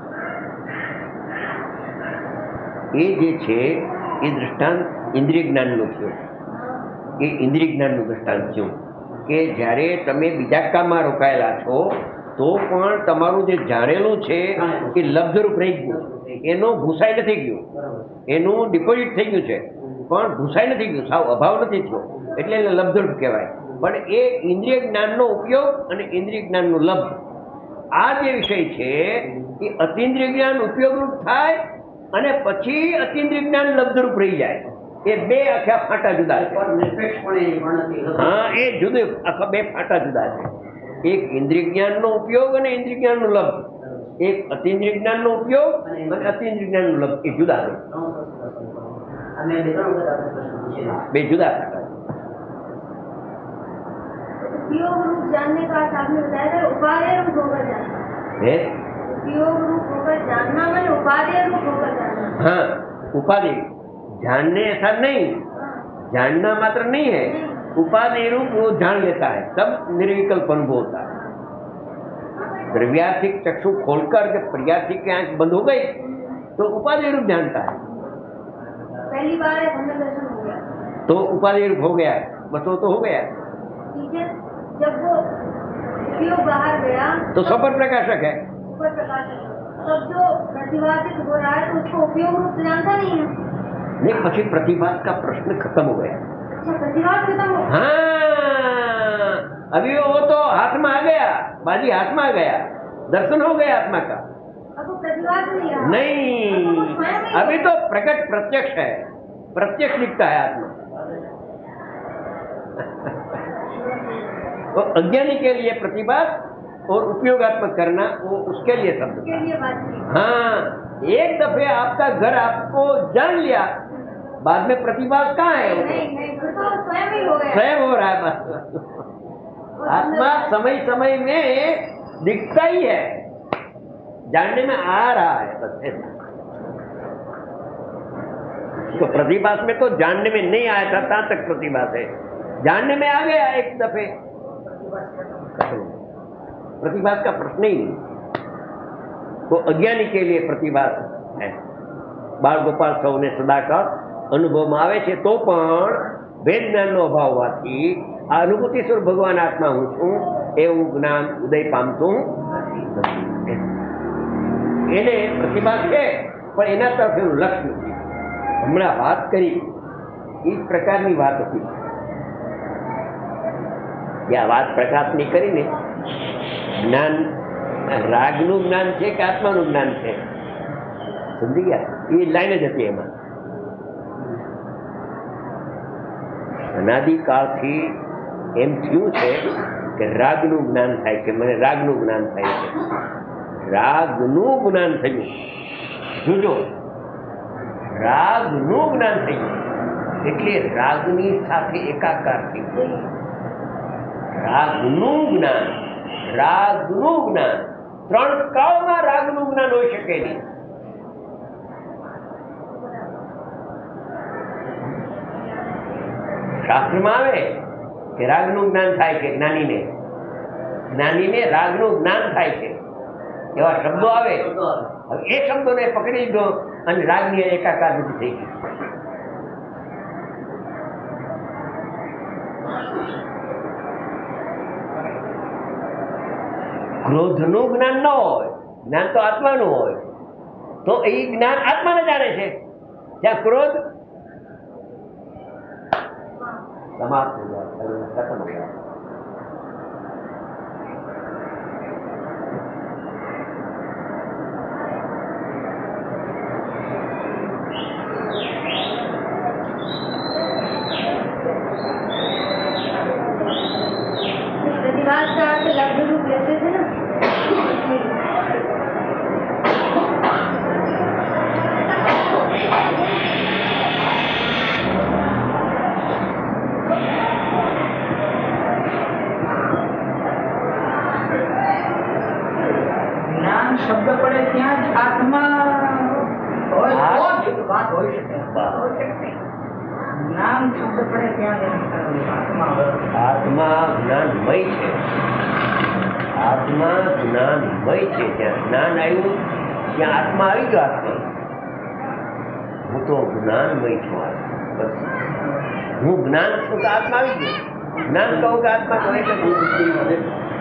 એ જે છે એ દૃષ્ટાંત ઇન્દ્રિય જ્ઞાનનું થયું. એ ઇન્દ્રિય જ્ઞાનનું દૃષ્ટાંત થયું કે જ્યારે તમે બીજા કામમાં રોકાયેલા છો તો પણ તમારું જે જાણેલું છે એ લબ્ધરૂપ રહી ગયું, એનો ભૂસાઈ નથી ગયું, એનું ડિપોઝિટ થઈ ગયું છે પણ ભૂસાઈ નથી ગયું, સાવ અભાવ નથી થયો, એટલે એને લબ્ધરૂપ કહેવાય. પણ એ ઇન્દ્રિય જ્ઞાનનો ઉપયોગ અને ઇન્દ્રિય જ્ઞાનનું લબ્ધ, આ જે વિષય છે એ અતિન્દ્રિય જ્ઞાન ઉપયોગરૂપ થાય અને પછી અતિન્દ્રિય જ્ઞાન લબ્ધરૂપ રહી જાય. એ બે આખા ફાંટા જુદા છે.
નિરપેક્ષપણે એની ગણતરી હતી.
હા, એ જુદું આખા બે ફાંટા જુદા છે. એક ઇન્દ્રિય જ્ઞાનનો ઉપયોગ અને ઇન્દ્રિય જ્ઞાનનું લબ્ધ, એક અતિન્દ્રિય જ્ઞાનનો ઉપયોગ અને અતિન્દ્રિય જ્ઞાનનું લબ્ધ, એ જુદા છે.
અમે બે ત્રણ વખત આપણે પ્રશ્ન પૂછેલા.
બે જુદા ફાંટા છે.
उपयोग रूप जानने का अर्थ आपने बताया था उपादेय रूप होकर जानना.
હે
उपयोग रूप होकर जानना माने उपादेय रूप होकर जानना.
हाँ, उपाधि जानने ऐसा नहीं, जानना मात्र नहीं है, उपाधि रूप वो जान लेता है, तब निर्विकल्प अनुभव होता है. द्रव्यार्थिक चक्षु खोलकर जब प्रयार्थी की आंख बंद हो गई तो उपाधि रूप जानता है,
पहली बार है हमें दर्शन हो गया.
तो उपाधि रूप हो गया, बस वो तो हो गया.
टीचर जब वो उपयोग बाहर गया
तो स्वपर प्रकाशक है.
ऊपर प्रकाश तब जो प्रतिभाषित हो रहा है तो उसको उपयोग रूप से जानता नहीं है.
नहीं, પછી प्रतिभास का प्रश्न खत्म हो गया.
अच्छा, प्रतिभास खत्म हो.
हाँ, अभी वो तो हाथ में आ गया, बाजी हाथ में आ गया, दर्शन हो गया आत्मा का.
अब वो प्रतिभास नहीं रहा.
नहीं, अभी तो प्रकट प्रत्यक्ष है, प्रत्यक्ष दिखता है आत्मा. तो अज्ञानी के लिए प्रतिभास और उपयोगात्मक करना वो उसके लिए शब्द
उसके लिए बात की.
हाँ, एक दफे आपका घर आपको जान लिया, बाद में प्रतिभास कहाँ है? वो
नहीं नहीं फिर तो स्वयं ही हो गया.
स्वयं हो रहा है बस. आत्मा समय समय में दिखता ही है, जानने में आ रहा है बस ऐसा. तो प्रतिभास में तो जानने में नहीं आया था, तहाँ तक प्रतिभास है. जानने में आ गया एक दफे, प्रतिभास का प्रश्न ही नहीं. तो अज्ञानी के लिए प्रतिभास है. બાળ ગોપાલ સૌને સદાકાળ અનુભવમાં આવે છે તો પણ વેદ જ્ઞાનનો અભાવ હોવાથી આ અનુભૂતિ સ્વરૂપ ભગવાન આત્મા હું છું એવું જ્ઞાન ઉદય પામતું નથી. એને પ્રતિભા છે પણ એના તરફ એનું લક્ષ્ય નથી. હમણાં વાત કરી એ પ્રકારની વાત હતી. આ વાત પ્રકાશની કરીને જ્ઞાન રાગનું જ્ઞાન છે કે આત્માનું જ્ઞાન છે, સમજી ગયા? એ લાઈન જ હતી. એમાં અનાદિકાળથી એમ થયું છે કે રાગનું જ્ઞાન થાય છે, મને રાગનું જ્ઞાન થાય છે. રાગનું જ્ઞાન થયું, જોજો, રાગનું જ્ઞાન થયું એટલે રાગની સાથે એકાકાર થયું. રાગનું જ્ઞાન, રાગનું જ્ઞાન, ત્રણ કાળમાં રાગનું જ્ઞાન હોઈ શકે નહીં. શાસ્ત્રમાં આવે કે રાગનું જ્ઞાન થાય છે જ્ઞાનીને, જ્ઞાનીને રાગનું જ્ઞાન થાય છે એવા શબ્દો આવે. હવે એ શબ્દોને પકડી લીધો અને રાગની એકાકાર બધી થઈ ગઈ. ક્રોધનું જ્ઞાન ન હોય, જ્ઞાન તો આત્માનું હોય, તો એ જ્ઞાન આત્માને જાણે છે. જ્યાં ક્રોધ समाप्त हो गया, खत्म हो गया.
प्रतिभास का अर्थ लब्ध रूप लेते थे ना.
જ્ઞાન શબ્દ પડે ત્યાં
આત્મા જ્ઞાનમય છે, આત્મા જ્ઞાનમય છે. જ્યાં જ્ઞાન આવ્યું ત્યાં આત્મા આવી ગયો. આત્મા હું તો જ્ઞાનમય છું. બસ હું જ્ઞાન છું તો આત્મા આવી ગયો. જ્ઞાન કહું કે આત્મા કહે કે હું બુદ્ધિ વધે.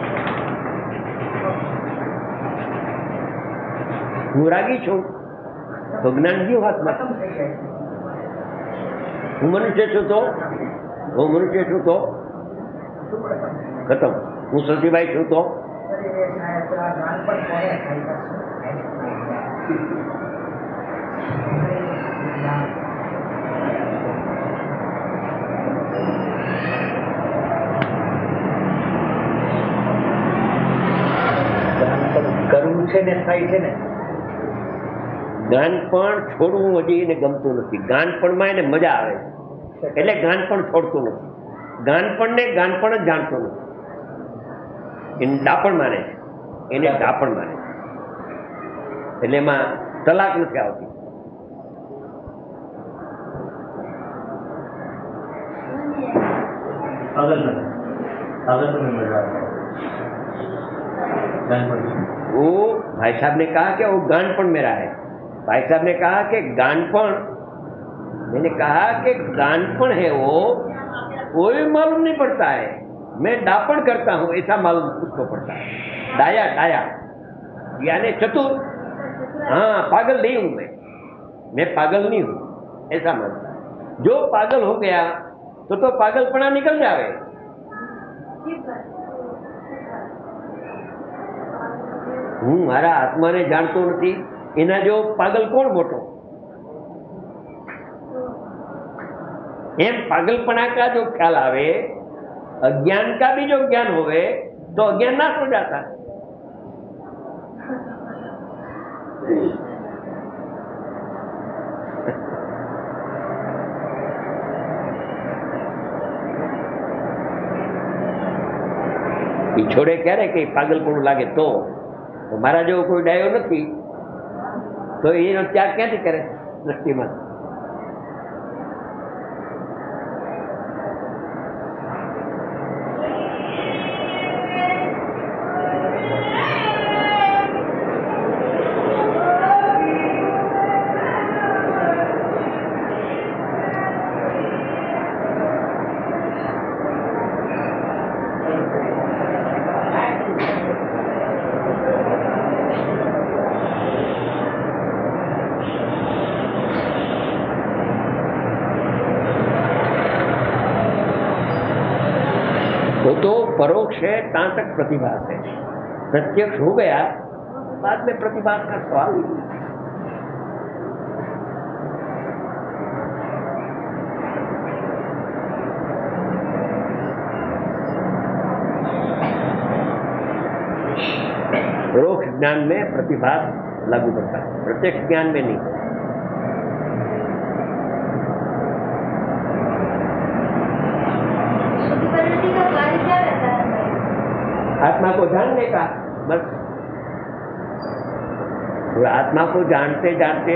હું રાગી છું તો જ્ઞાન ગયું હાથમાં. હું મનુષ્ય છું તો ખતમ. હું સતીભાઈ છું તો
કરવું છે ને થાય છે ને.
ગાન પણ છોડવું હજી એને ગમતું નથી. ગાનપણમાં એને મજા આવે છે એટલે ગાન પણ છોડતું નથી. ગાનપણ ને ગાનપણ જ જાણતો નથી. એને ડાપણ માને છે, એને ડાપણ માને છે. એટલે એમાં તલાક નથી આવતી. वो भाई साहब ने कहा कि वो गानपण मेरा है. भाई साहब ने कहा कि गानपण, मैंने कहा कि गानपण है वो कोई मालूम नहीं पड़ता है. मैं डापण करता हूँ ऐसा मालूम उसको पड़ता है. डाया डाया यानी चतुर. हाँ, पागल नहीं हूँ मैं पागल नहीं हूँ ऐसा मानता है. जो पागल हो गया तो पागलपना निकल जावे. હું મારા આત્માને જાણતો નથી એના જો પાગલ કોણ મોટો? એમ पागलपना का जो ख्याल आवे, अज्ञान का भी जो ज्ञान होवे तो अज्ञान नाश हो जाता है. छोड़े क्यारे कि पागलपणું લાગે તો મારા જેવો કોઈ ડાયો નથી તો એનો ત્યાગ ક્યાંથી કરે દ્રષ્ટિમાં? तो परोक्ष है तहाँ तक प्रतिभास है. प्रत्यक्ष हो गया बाद में प्रतिभास का सवाल ही नहीं. परोक्ष ज्ञान में प्रतिभास लागू पड़ता है, प्रत्यक्ष ज्ञान में नहीं. आत्मा को जानने का बस. आत्मा को जानते जानते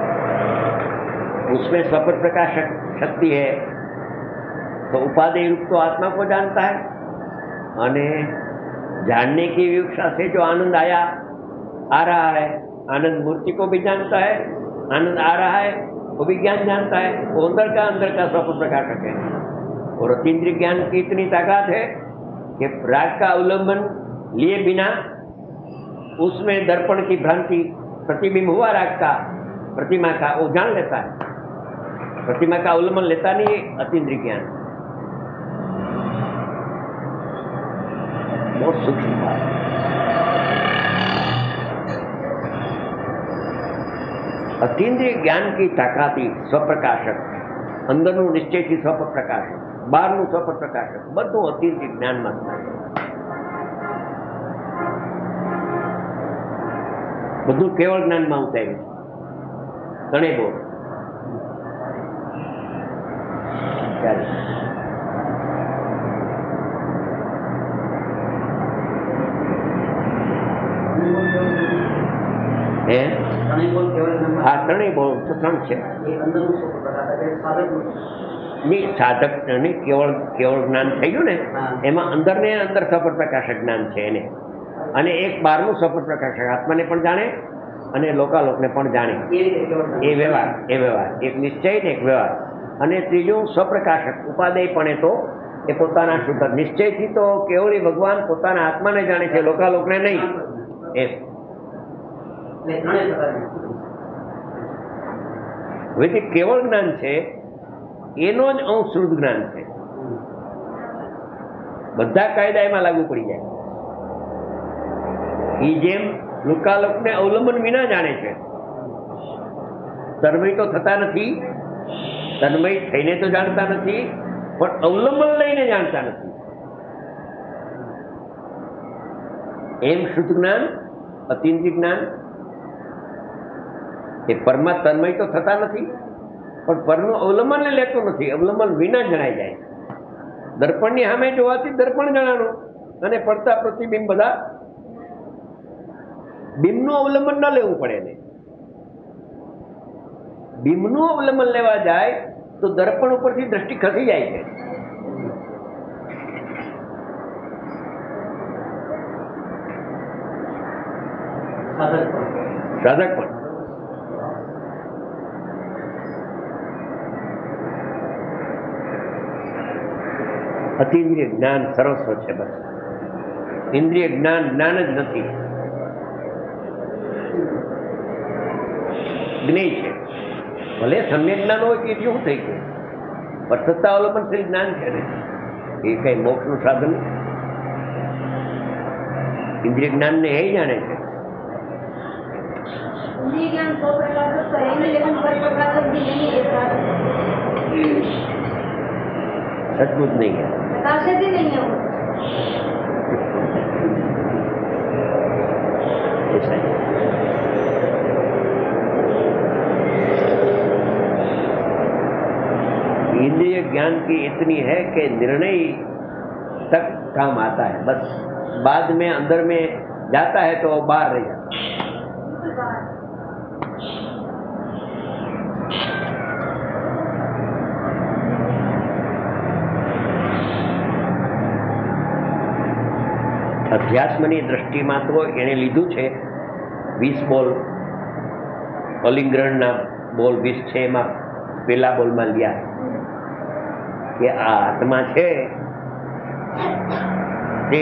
उसमें स्वपर प्रकाश शक्ति है तो उपादेय रूप तो आत्मा को जानता है. और जानने की विवक्षा से जो आनंद आ रहा है, आनंद मूर्ति को भी जानता है. आनंद आ रहा है वो भी ज्ञान जानता है. वो अंदर का स्वपर प्रकाशक है. और अतीन्द्रिय ज्ञान की इतनी ताकत है कि राग का अवलंबन लिए बिना उसमें दर्पण की भ्रांति प्रतिबिंब हुआ राग का प्रतिमा का वो जान लेता है. प्रतिमा का अवलंबन लेता नहीं है अतीन्द्रिय ज्ञान. बहुत सूक्ष्म बात. अतीन्द्रिय ज्ञान की ताकत स्वप्रकाशक, अंदरનું નિશ્ચયથી સ્વપ્રકાશક, બહારનું સ્વપ્રકાશક, બધું અતીन्द्रिय જ્ઞાનમાં થાય. બધું કેવળ જ્ઞાનમાં ઉતાર્યું છે. તણે બોલ હે
ત્રણેય બોલ કેવળ જ્ઞાનમાં
આ ત્રણેય બોલ તો ત્રણ છે.
એ અંદરનું સ્વપ્ન પ્રકાશ એટલે સાધકનું.
નહીં, સાધક નહીં, કેવળ કેવળ જ્ઞાન થઈ ગયું ને,
હા.
એમાં અંદર ને અંદર સફળ પ્રકાશક જ્ઞાન છે એને. અને એક બહારનું સફળ પ્રકાશક આત્માને પણ જાણે અને લોકાલોકને પણ જાણે.
એ રીતે કેવળ જ્ઞાન.
એ વ્યવહાર એક નિશ્ચય ને એક વ્યવહાર. અને ત્રીજું સ્વપ્રકાશક ઉપાદેયપણે તો એ પોતાના શુદ્ધ નિશ્ચયથી તો કેવળી ભગવાન પોતાના આત્માને જાણે છે, લોકાલોકને નહીં. એમ
એટલે ત્રણેય પ્રકારની.
હવે જે કેવળ જ્ઞાન છે એનો જ અંશ શુદ્ધ જ્ઞાન છે. બધા કાયદા એમાં લાગુ પડી જાય. એ જેમ લોકાલોકને અવલંબન વિના જાણે છે, તન્મય તો થતા નથી, તન્મય થઈને તો જાણતા નથી, પણ અવલંબન લઈને જાણતા નથી. એમ શુદ્ધ જ્ઞાન, અતિન્દ્રિય જ્ઞાન એ પરમાં તન્મય તો થતા નથી, પણ પરનું અવલંબન લેતું નથી, અવલંબન વિના જણાઈ જાય. દર્પણની સામે જોવાથી દર્પણ જણાનું અને પડતા પ્રતિબિંબ બધા બિંબનું અવલંબન ન લેવું પડે ને. બિંબનું અવલંબન લેવા જાય તો દર્પણ ઉપરથી દ્રષ્ટિ ખસી જાય છે.
સાધક પણ.
સાધક પણ અતિન્દ્રિય જ્ઞાન સર્વસ્વ છે. બસ ઇન્દ્રિય જ્ઞાન જ્ઞાન જ નથી, જ્ઞેય છે. ભલે સમ્યક જ્ઞાન હોય કે શું થઈ ગયું, પણ સત્તાવલોકનશીલ જ્ઞાન છે ને, એ કઈ મોક્ષનું સાધન. ઇન્દ્રિય જ્ઞાનને એ જાણે છે.
इंद्रिय ज्ञान सौ प्रकार से करेंगे लेकिन पर प्रकार से भी नहीं है
सचमुच नहीं है,
प्रकाशित ही नहीं है वो.
ऐसा है. इंद्रिय ज्ञान की इतनी है कि निर्णय तक काम आता है, बस बाद में अंदर में जाता है तो बाहर रह जाता है. અધ્યાત્મની દ્રષ્ટિમાં તો એણે લીધું છે 20 બોલ, અલિંગ્રહણના બોલ 20 છે, એમાં પેલા બોલમાં લ્યા કે આ આત્મા છે તે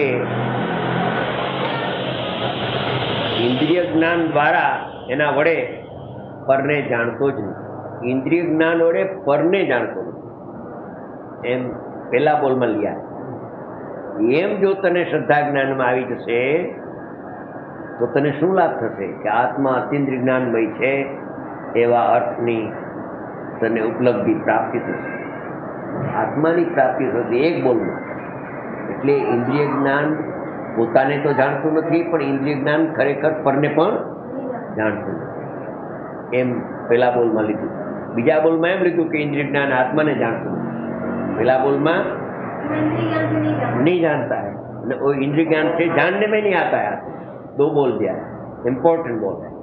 ઇન્દ્રિય જ્ઞાન દ્વારા એના વડે પરને જાણતો જ નથી. ઇન્દ્રિય જ્ઞાન વડે પરને જાણતો નથી, એમ પેલા બોલમાં લ્યા. એમ જો તને શ્રદ્ધા જ્ઞાનમાં આવી જશે તો તને શું લાભ થશે કે આત્મા અતિન્દ્રિય જ્ઞાનમય છે એવા અર્થની તને ઉપલબ્ધિ પ્રાપ્તિ થશે. આત્માની પ્રાપ્તિ થશે એક બોલમાં. એટલે ઇન્દ્રિય જ્ઞાન પોતાને તો જાણતું નથી, પણ ઇન્દ્રિય જ્ઞાન ખરેખર પરને પણ જાણતું નથી. એમ પેલા બોલમાં લીધું. બીજા બોલમાં એમ લીધું કે ઇન્દ્રિય જ્ઞાન આત્માને જાણતું નથી. પેલા બોલમાં
इंद्रिय ज्ञान से नहीं जाना.
नहीं जानता है, वो इंद्रिय ज्ञान से जानने में नहीं आता है. 2 बोल दिया है, इम्पोर्टेंट बोल है.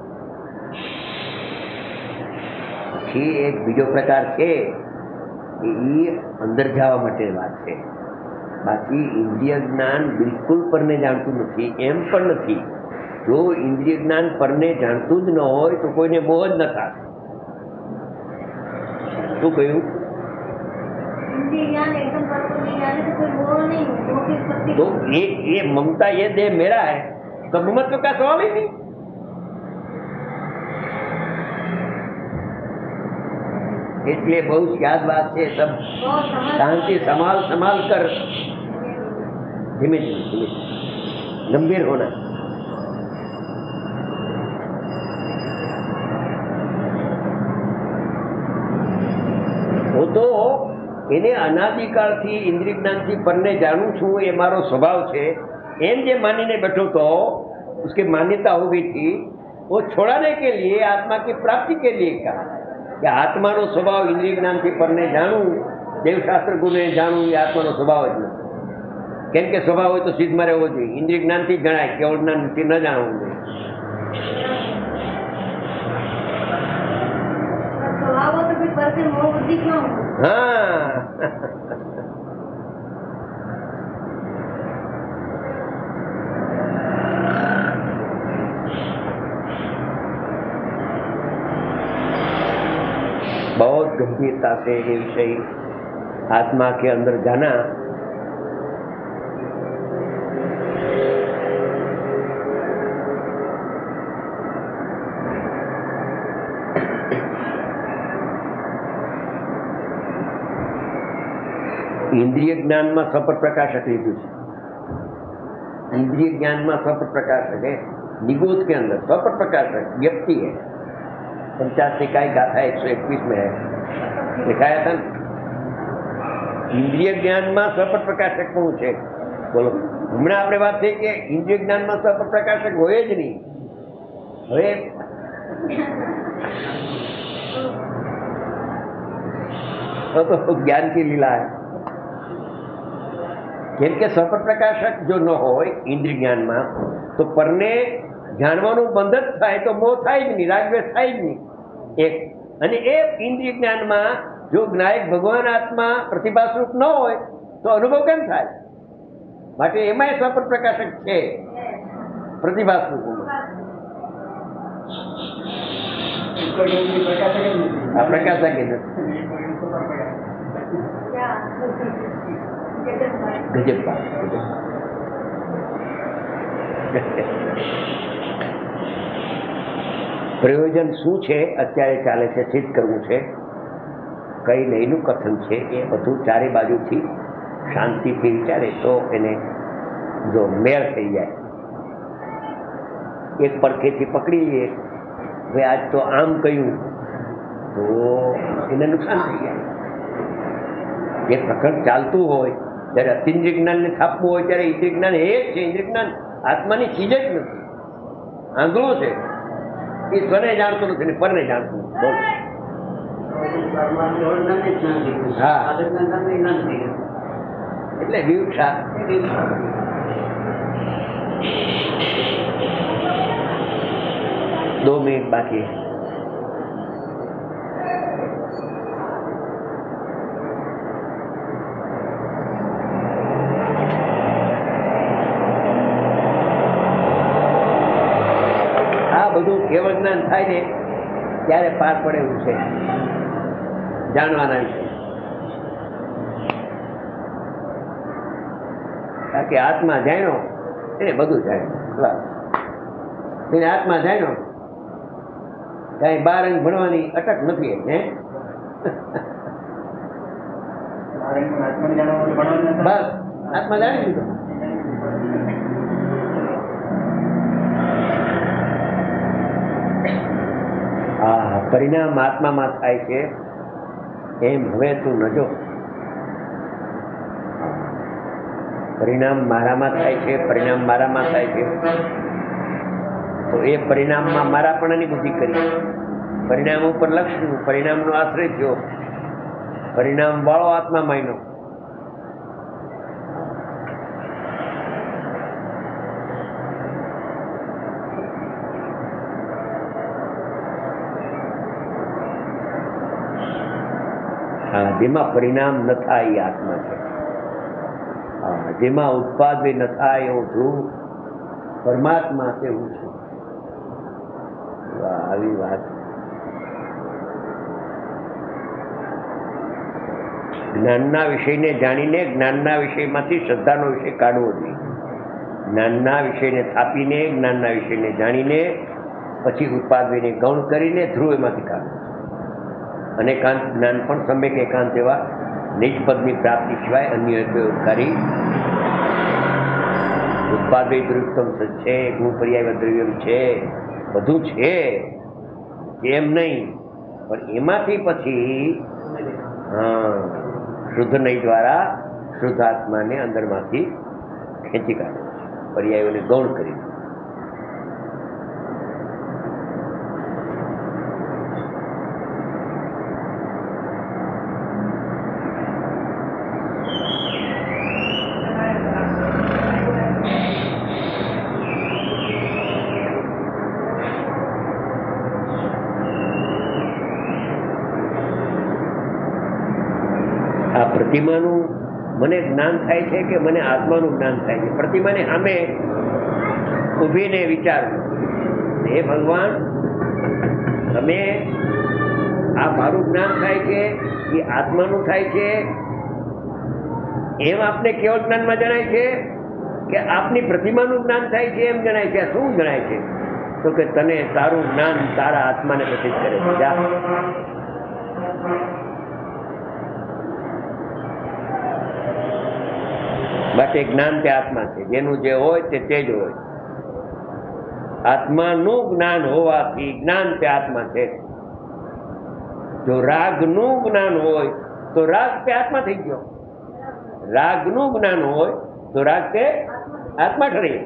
પછી એક બીજો પ્રકાર છે એ અંદર જવા માટે વાત છે. બાકી ઇન્દ્રિય જ્ઞાન બિલકુલ પરને જાણતું નથી એમ પણ નથી. જો ઇન્દ્રિય જ્ઞાન પરને જાણતું જ ન હોય તો કોઈને મોહ જ ન થાય. શું કહ્યું?
इंद्रिय ज्ञान एकदम पर को नहीं जाने तो कोई वो नहीं, वो की उत्पत्ति.
तो ये ममता ये देह मेरा है तो ममत्व का सवाल ही नहीं. એટલે બહુ યાદ વાત છે. સબ
बहुत समझ
શાંતિ संभाल कर धीमे धीमे गंभीर होना. वो तो એને અનાદિકાળથી ઇન્દ્રિય જ્ઞાનથી પરને જાણું છું એ મારો સ્વભાવ છે એમ જે માનીને बैठो तो उसकी मान्यता हो गई थी. वो छोड़ाने के लिए आत्मा की प्राप्ति के लिए कहा कि आत्माનો સ્વભાવ ઇન્દ્રિય જ્ઞાનથી પરને જાણવું, દેવશાસ્ત્ર ગુરુને જાણવું એ આત્માનો સ્વભાવ જ નથી. કેમ કે સ્વભાવ હોય તો સિદ્ધમાં રહેવો જોઈએ. ઇન્દ્રિય જ્ઞાનથી જણાય, કેવળ જ્ઞાનથી ન જાણવું જોઈએ.
से मोह बुद्धि क्यों हुई?
हाँ बहुत गंभीरता से ये विषय आत्मा के अंदर जाना। इंद्रिय ज्ञान में सपट प्रकाशक लीधु है। इंद्रिय ज्ञान में सपट प्रकाशक है, निगोद के अंदर सपट प्रकाशक व्यक्ति है। 50 निकाय गाथा 121 में है, दिखाया था। इंद्रिय ज्ञान में सपट प्रकाशक શું છે? બોલો, હમણાં આપણે વાત થઈ કે ઇન્દ્રિય જ્ઞાનમાં સપટ પ્રકાશક હોય જ નહીં। હવે તો જ્ઞાન की लीला है। કેમ કે સપટ પ્રકાશક જો ન હોય ઇન્દ્રિય જ્ઞાનમાં તો પરને જાણવાનું બંધ જ થાય, તો મોહ થાય જ નહીં, રાગદ્વેષ થાય જ નહીં એક। અને એ ઇન્દ્રિય જ્ઞાનમાં જો જ્ઞાયક ભગવાન આત્મા પ્રતિભાસ્વરૂપ ન હોય તો અનુભવ કેમ થાય? માટે એમાંય સપટ પ્રકાશક છે પ્રતિભાસ્વરૂપમાં। આ પ્રકાશક એ નથી। ગજબ બાત। પ્રયોજન શું છે અત્યારે ચાલે છે સિદ્ધ કરવું છે, કઈ નહીંનું કથન છે, એ બધું ચારે બાજુથી શાંતિથી વિચારે તો એને જો મેળ થઈ જાય। એક પડખેથી પકડી લઈએ, હવે આજ તો આમ કહ્યું તો એને નુકસાન થઈ જાય। એ પ્રકરણ ચાલતું હોય ત્યારે અતિન્દ્રિય જ્ઞાનને થાપવું હોય ત્યારે ઇન્દ્રિય જ્ઞાન એ જ છે। ઇન્દ્રિય જ્ઞાન આત્માની ચીજ જ નથી, આંધળું છે। એ સ્વને જાણતું નથી ને પરને જાણતું નથી। હા, એટલે વિવક્ષા। 2 મિનિટ બાકી। બધું કેવળ જ્ઞાન થાય ને ત્યારે પાર પડે એવું છે જાણવાના વિશે। કારણ કે આત્મા જાણ્યો એને બધું જાણ્યું, એને આત્મા જાણ્યો કાંઈ 12 અંક ભણવાની અટક નથી। હે બસ આત્મા જાણી લીધો। પરિણામ આત્મામાં થાય છે એમ હવે તું ન જો। પરિણામ મારામાં થાય છે, પરિણામ મારામાં થાય છે તો એ પરિણામમાં મારાપણાની બુદ્ધિ કરી, પરિણામ ઉપર લક્ષ્યું, પરિણામનો આશ્રય થયો, પરિણામ વાળો આત્મા માન્યો। જેમાં પરિણામ ન થાય એ આત્મા છે, જેમાં ઉત્પાદ ન થાય એવું ધ્રુવ પરમાત્મા તેવું છે। આવી વાત જ્ઞાનના વિષયને જાણીને જ્ઞાનના વિષયમાંથી શ્રદ્ધાનો વિષય કાઢવો જોઈએ। જ્ઞાનના વિષયને થાપીને જ્ઞાનના વિષયને જાણીને પછી ઉત્પાદને ગૌણ કરીને ધ્રુવ એમાંથી કાઢવો। અનેકાંત જ્ઞાન પણ સમ્યક એકાંત એવા નિજ પદની પ્રાપ્તિ સિવાય અન્ય ઉપયોગકારી ઉત્પાદ દ્રવ્યોત્તમ છે, ગુણ પર્યાય દ્રવ્યમ છે, બધું છે એમ નહીં, પણ એમાંથી પછી શુદ્ધ નહીં દ્વારા શુદ્ધ આત્માને અંદરમાંથી ખેંચી કાઢે, પર્યાયોને ગૌણ કરી। આ પ્રતિમાનું મને જ્ઞાન થાય છે કે મને આત્માનું જ્ઞાન થાય છે? પ્રતિમાને સામે ઊભીને વિચારવું, હે ભગવાન, તમે આ મારું જ્ઞાન થાય છે એ આત્માનું થાય છે એમ આપને કેવળ જ્ઞાનમાં જણાય છે કે આપની પ્રતિમાનું જ્ઞાન થાય છે એમ જણાય છે? શું જણાય છે? તો કે તને તારું જ્ઞાન તારા આત્માને પ્રતિત કરે છે. જા. માટે જ્ઞાન તે આત્મા છે, જેનું જે હોય તે જ હોય. આત્માનું જ્ઞાન હોવાથી જ્ઞાન તે આત્મા છે. જો રાગનું જ્ઞાન હોય તો રાગ તે આત્મા થઈ ગયો. રાગનું જ્ઞાન હોય તો રાગ તે આત્મા ઠરી.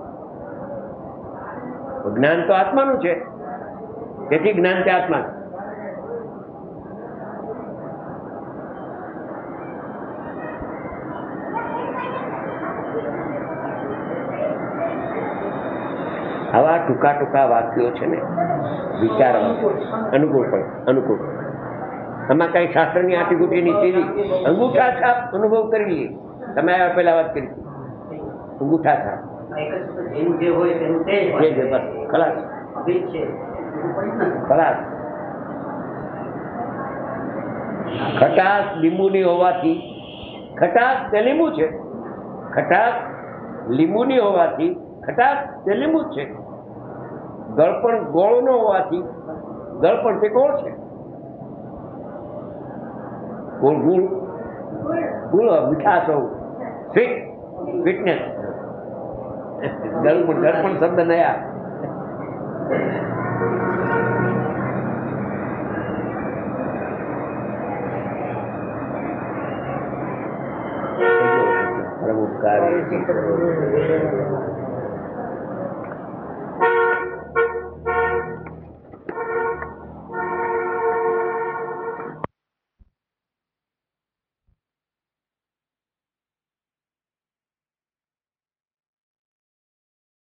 જ્ઞાન તો આત્માનું છે, તેથી જ્ઞાન તે આત્મા છે. આવા ટૂંકા ટૂંકા વાક્યો છે ને વિચારવા અનુકૂળ પણ અનુકૂળ. આમાં કઈ શાસ્ત્રની આટીગુટીની સીધી અંગૂઠા છાપ અનુભવ કરી લઈએ. તમે આવ્યા પહેલા વાત કરી અંગૂઠા છાપ બસ ખલાસ ખલાસ. ખટાશ લીંબુની હોવાથી ખટાશ તે લીંબુ છે. ખટાશ લીંબુની હોવાથી ખટાશ તે લીંબુ જ છે. ગળપણ ગોળનો હોવાથી ગળપણ તે ગોળ છે. ગુળ ગુળ ગુળ મીઠાશ હોવું સ્વીટ સ્વીટનેસ. ગળપણ શબ્દ નયા. પ્રભુ કાર્ય